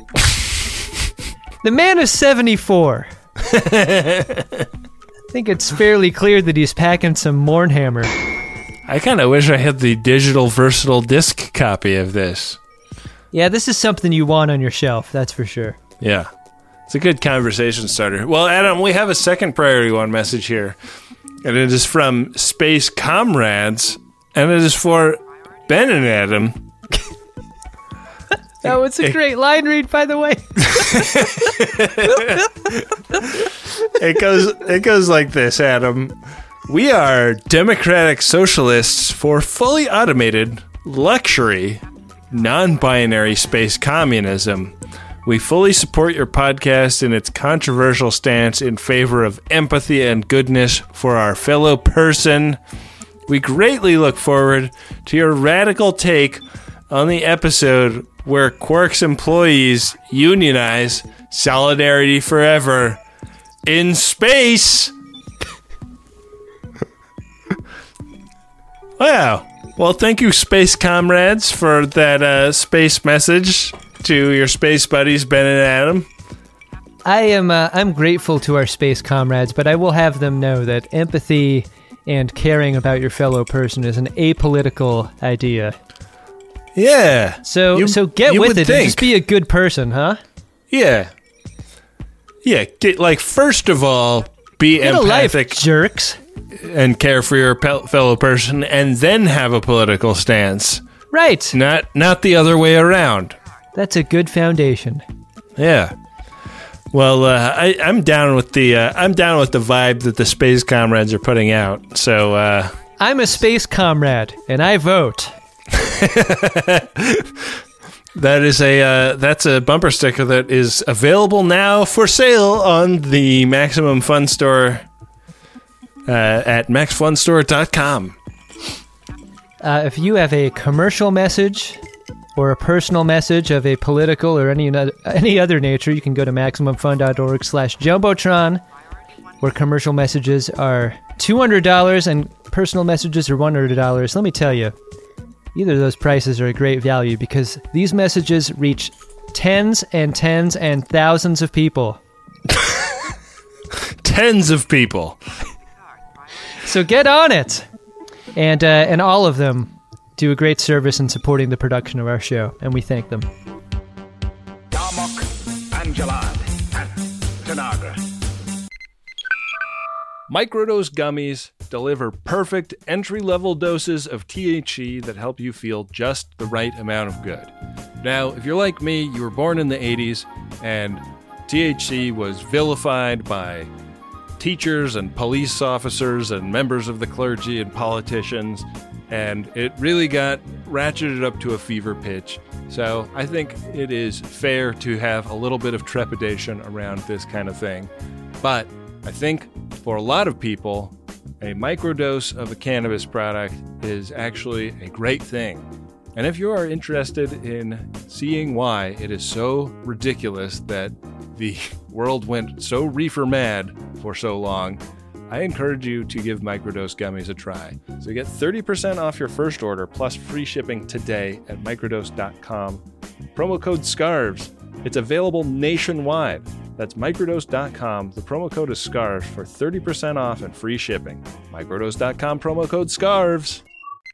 The man is 74. I think it's fairly clear that he's packing some Mournhammer. I kind of wish I had the digital versatile disc copy of this. Yeah, this is something you want on your shelf, that's for sure. Yeah. It's a good conversation starter. Well, Adam, we have a second priority one message here. And it is from Space Comrades. And it is for Ben and Adam. That was a great line read, by the way. It goes like this, Adam. We are democratic socialists for fully automated, luxury, non-binary space communism. We fully support your podcast in its controversial stance in favor of empathy and goodness for our fellow person. We greatly look forward to your radical take on the episode where Quark's employees unionize Solidarity Forever in space. Wow. Well, thank you, Space Comrades, for that space message to your space buddies, Ben and Adam. I'm grateful to our space comrades, but I will have them know that empathy and caring about your fellow person is an apolitical idea. Yeah. So get with it and just be a good person, huh? Yeah. Yeah. First of all, be get empathic, a life, jerks, and care for your fellow person, and then have a political stance. Right. Not the other way around. That's a good foundation. Yeah. Well, I'm down with the vibe that the Space Comrades are putting out. So I'm a space comrade, and I vote. That's a bumper sticker that is available now for sale on the Maximum Fun Store at maxfunstore.com. If you have a commercial message or a personal message of a political or any other nature, you can go to MaximumFun.org/Jumbotron, where commercial messages are $200 and personal messages are $100. Let me tell you, either of those prices are a great value because these messages reach tens and tens and thousands of people. Tens of people. So get on it. And all of them do a great service in supporting the production of our show, and we thank them. Darmok and Jalad at Tanagra. Microdose gummies deliver perfect entry-level doses of THC that help you feel just the right amount of good. Now, if you're like me, you were born in the 80s, and THC was vilified by teachers and police officers and members of the clergy and politicians, and it really got ratcheted up to a fever pitch. So I think it is fair to have a little bit of trepidation around this kind of thing. But I think for a lot of people, a microdose of a cannabis product is actually a great thing. And if you are interested in seeing why it is so ridiculous that the world went so reefer mad for so long, I encourage you to give Microdose Gummies a try. So you get 30% off your first order plus free shipping today at microdose.com. Promo code SCARVES. It's available nationwide. That's microdose.com. The promo code is SCARVES for 30% off and free shipping. Microdose.com, promo code SCARVES.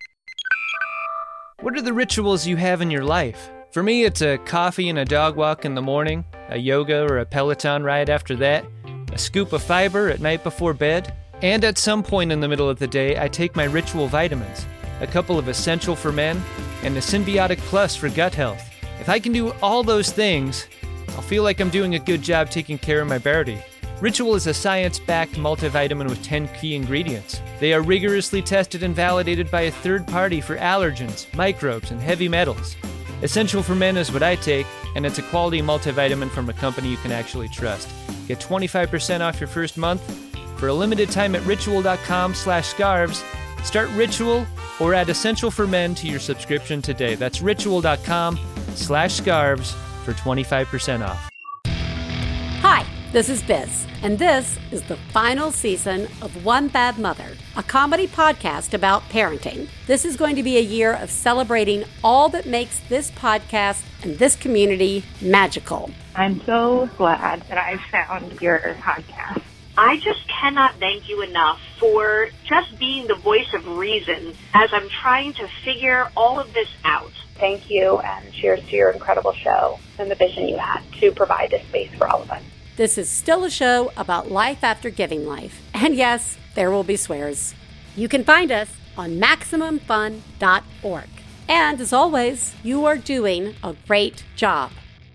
What are the rituals you have in your life? For me, it's a coffee and a dog walk in the morning, a yoga or a Peloton ride after that, a scoop of fiber at night before bed, and at some point in the middle of the day, I take my ritual vitamins, a couple of Essential for Men, and a Symbiotic Plus for gut health. If I can do all those things, I'll feel like I'm doing a good job taking care of my body. Ritual is a science-backed multivitamin with 10 key ingredients. They are rigorously tested and validated by a third party for allergens, microbes, and heavy metals. Essential for Men is what I take, and it's a quality multivitamin from a company you can actually trust. Get 25% off your first month for a limited time at ritual.com/scarves. Start Ritual or add Essential for Men to your subscription today. That's ritual.com/scarves for 25% off. Hi, this is Biz, and this is the final season of One Bad Mother, a comedy podcast about parenting. This is going to be a year of celebrating all that makes this podcast and this community magical. I'm so glad that I found your podcast. I just cannot thank you enough for just being the voice of reason as I'm trying to figure all of this out. Thank you, and cheers to your incredible show and the vision you had to provide this space for all of us. This is still a show about life after giving life. And yes, there will be swears. You can find us on MaximumFun.org. And as always, you are doing a great job.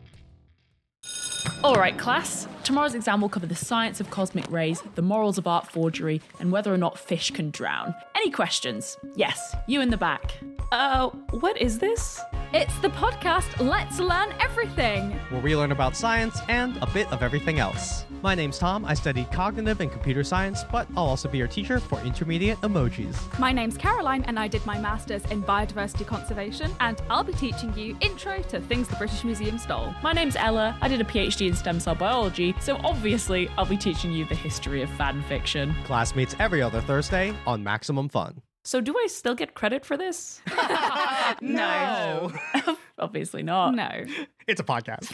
All right, class. Tomorrow's exam will cover the science of cosmic rays, the morals of art forgery, and whether or not fish can drown. Any questions? Yes, you in the back. What is this? It's the podcast Let's Learn Everything, where we learn about science and a bit of everything else. My name's Tom. I study cognitive and computer science, but I'll also be your teacher for intermediate emojis. My name's Caroline, and I did my master's in biodiversity conservation, and I'll be teaching you intro to things the British Museum stole. My name's Ella. I did a PhD in stem cell biology, so obviously I'll be teaching you the history of fan fiction. Class meets every other Thursday on Maximum Fun. So do I still get credit for this? No. Obviously not. No. It's a podcast.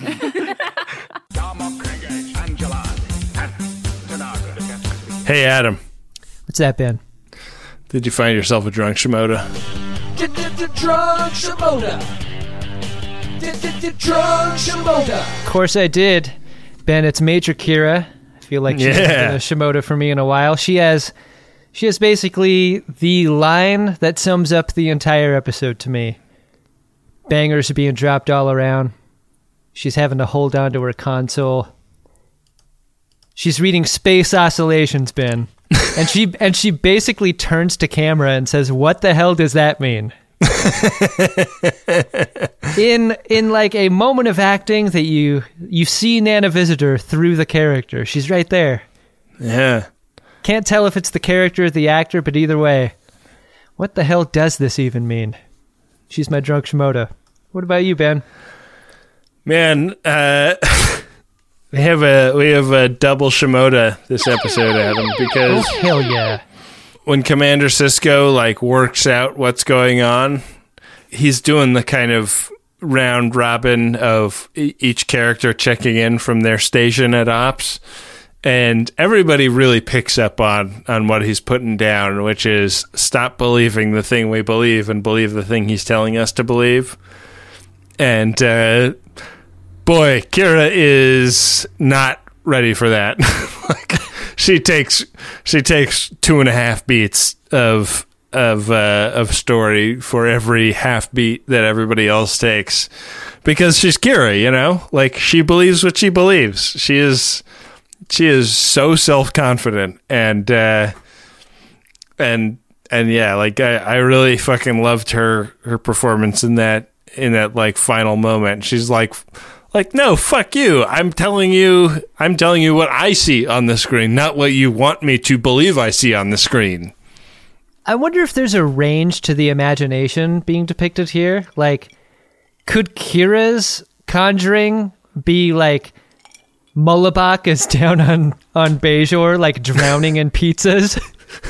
Hey, Adam. What's that, Ben? Did you find yourself a drunk Shimoda? Drunk Shimoda. Drunk Shimoda. Of course I did. Ben, it's Major Kira. I feel like she's been a Shimoda for me in a while. She has basically the line that sums up the entire episode to me. Bangers are being dropped all around. She's having to hold on to her console. She's reading Space Oscillations, Ben. and she basically turns to camera and says, "What the hell does that mean?" in like a moment of acting that you see Nana Visitor through the character. She's right there. Yeah. Can't tell if it's the character or the actor, but either way, what the hell does this even mean? She's my drunk Shimoda. What about you, Ben? Man, we have a double Shimoda this episode, Adam, because oh, hell yeah. When Commander Sisko works out what's going on, he's doing the kind of round robin of each character checking in from their station at Ops. And everybody really picks up on what he's putting down, which is stop believing the thing we believe and believe the thing he's telling us to believe. And boy, Kira is not ready for that. She takes 2.5 beats of story for every half beat that everybody else takes, because she's Kira, she believes what she believes. She is so self-confident and yeah, I really fucking loved her performance in that final moment. She's like, no, fuck you. I'm telling you what I see on the screen, not what you want me to believe I see on the screen. I wonder if there's a range to the imagination being depicted here. Like, could Kira's conjuring be like Mullibok is down on Bajor, like drowning in pizzas?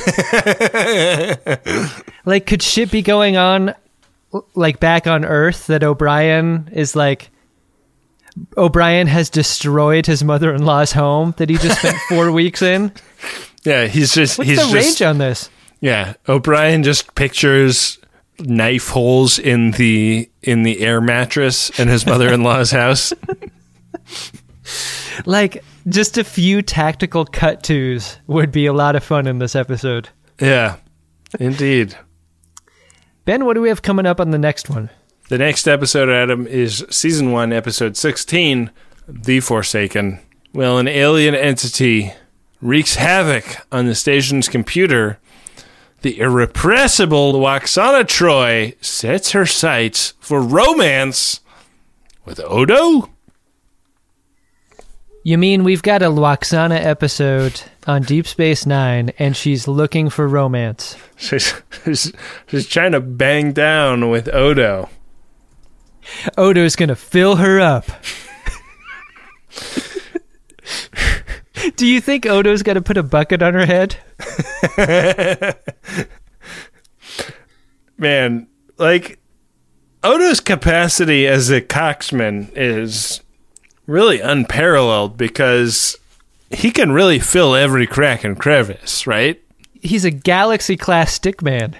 Like, could shit be going on like back on Earth that O'Brien is like... O'Brien has destroyed his mother-in-law's home that he just spent 4 weeks in? Yeah, he's just... What's the range on this? Yeah, O'Brien just pictures knife holes in the air mattress in his mother-in-law's house. Like, just a few tactical cut-tos would be a lot of fun in this episode. Yeah, indeed. Ben, what do we have coming up on the next one? The next episode, Adam, is Season 1, Episode 16, The Forsaken. Well, an alien entity wreaks havoc on the station's computer. The irrepressible Lwaxana Troi sets her sights for romance with Odo? You mean we've got a Lwaxana episode on Deep Space Nine, and she's looking for romance? She's trying to bang down with Odo. Odo's gonna fill her up. Do you think Odo's gonna put a bucket on her head? Man, like, Odo's capacity as a coxman is really unparalleled because he can really fill every crack and crevice, right? He's a Galaxy-class stickman.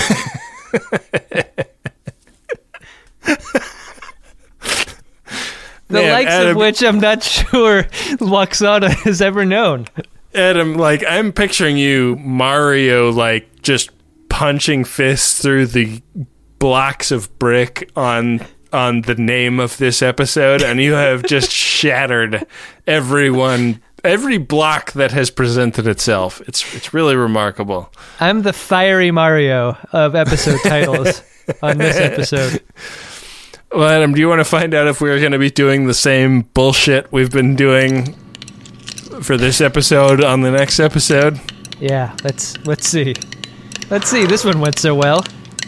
The likes Adam, of which I'm not sure Lwaxana has ever known. Adam, like, I'm picturing you, Mario, like, just punching fists through the blocks of brick on the name of this episode, and you have just shattered every block that has presented itself. It's really remarkable. I'm the fiery Mario of episode titles on this episode. Well, Adam, do you want to find out if we're going to be doing the same bullshit we've been doing for this episode on the next episode? Yeah, let's see. Let's see. This one went so well.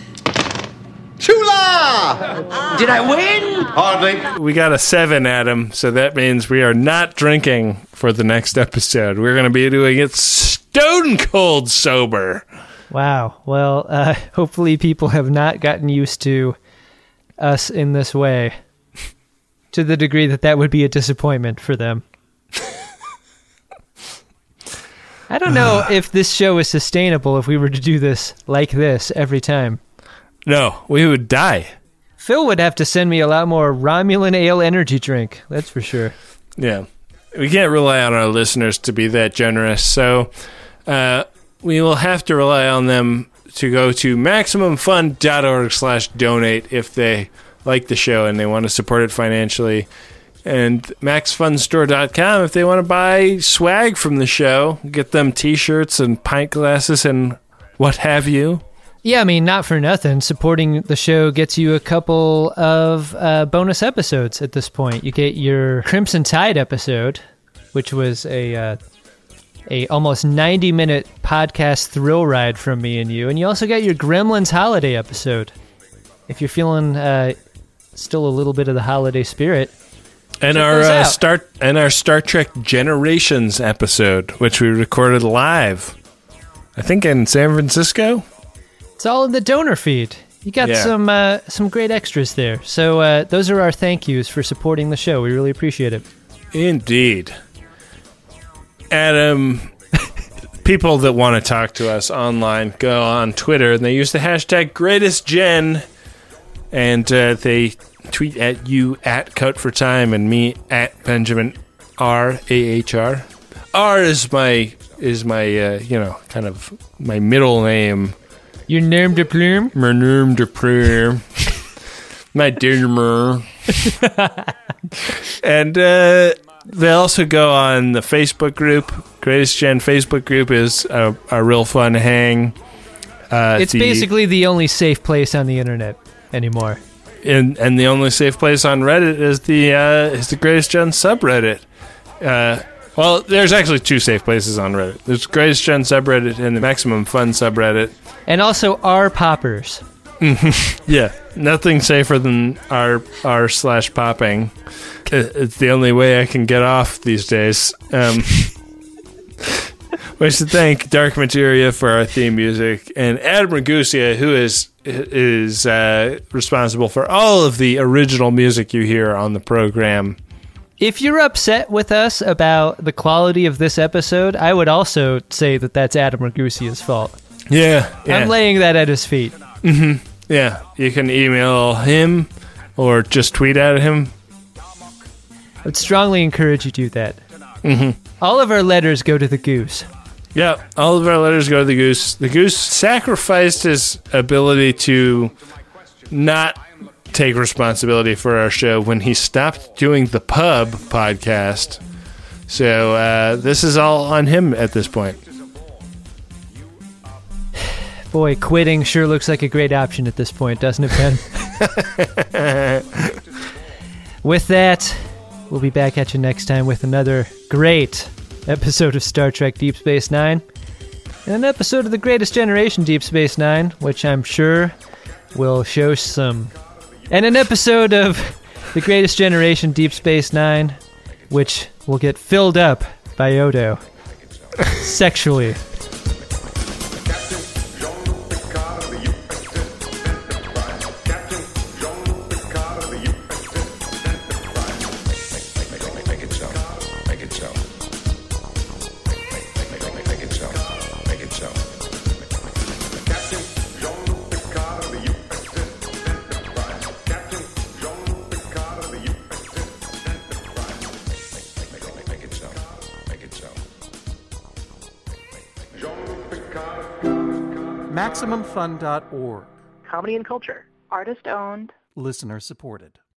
Chula! Did I win? Hardly. We got a 7, Adam, so that means we are not drinking for the next episode. We're going to be doing it stone cold sober. Wow. Well, hopefully people have not gotten used to us in this way to the degree that would be a disappointment for them. I don't know if this show is sustainable if we were to do this like this every time. No, we would die. Phil would have to send me a lot more Romulan Ale energy drink, that's for sure. Yeah. We can't rely on our listeners to be that generous, so we will have to rely on them to go to MaximumFun.org/donate if they like the show and they want to support it financially. And MaxFunStore.com if they want to buy swag from the show, get them t-shirts and pint glasses and what have you. Yeah, I mean, not for nothing. Supporting the show gets you a couple of bonus episodes at this point. You get your Crimson Tide episode, which was a almost 90-minute podcast thrill ride from me and you. And you also got your Gremlins holiday episode. If you're feeling still a little bit of the holiday spirit. And our Star Trek Generations episode, which we recorded live, I think in San Francisco. It's all in the donor feed. You got some great extras there. So those are our thank yous for supporting the show. We really appreciate it. Indeed. Adam, people that want to talk to us online go on Twitter and they use the hashtag GreatestGen, and they tweet at you at Cut for Time and me at Benjamin R-A-H-R. R is my kind of my middle name. Your name de plume? My name de plume. My dear. And they also go on the Facebook group. Greatest Gen Facebook group is a real fun hang. It's basically the only safe place on the internet anymore. And the only safe place on Reddit is the Greatest Gen subreddit. Well, there's actually two safe places on Reddit. There's Greatest Gen subreddit and the Maximum Fun subreddit. And also our poppers. Yeah, nothing safer than r/popping. It's the only way I can get off these days. We should thank Dark Materia for our theme music, and Adam Ragusa, who is responsible for all of the original music you hear on the program. If you're upset with us about the quality of this episode, I would also say that that's Adam Ragusa's fault. Yeah. I'm laying that at his feet. Mm-hmm. Yeah, you can email him or just tweet at him. I would strongly encourage you to do that. Mm-hmm. All of our letters go to the goose. Yeah, all of our letters go to the goose. The goose sacrificed his ability to not take responsibility for our show when he stopped doing the Pub podcast. So this is all on him at this point. Boy, quitting sure looks like a great option at this point, doesn't it, Ben? With that, we'll be back at you next time with another great episode of Star Trek Deep Space Nine, and an episode of The Greatest Generation Deep Space Nine, which I'm sure will show some... And an episode of The Greatest Generation Deep Space Nine, which will get filled up by Odo. Sexually. MaximumFun.org. Comedy and culture. Artist owned. Listener supported.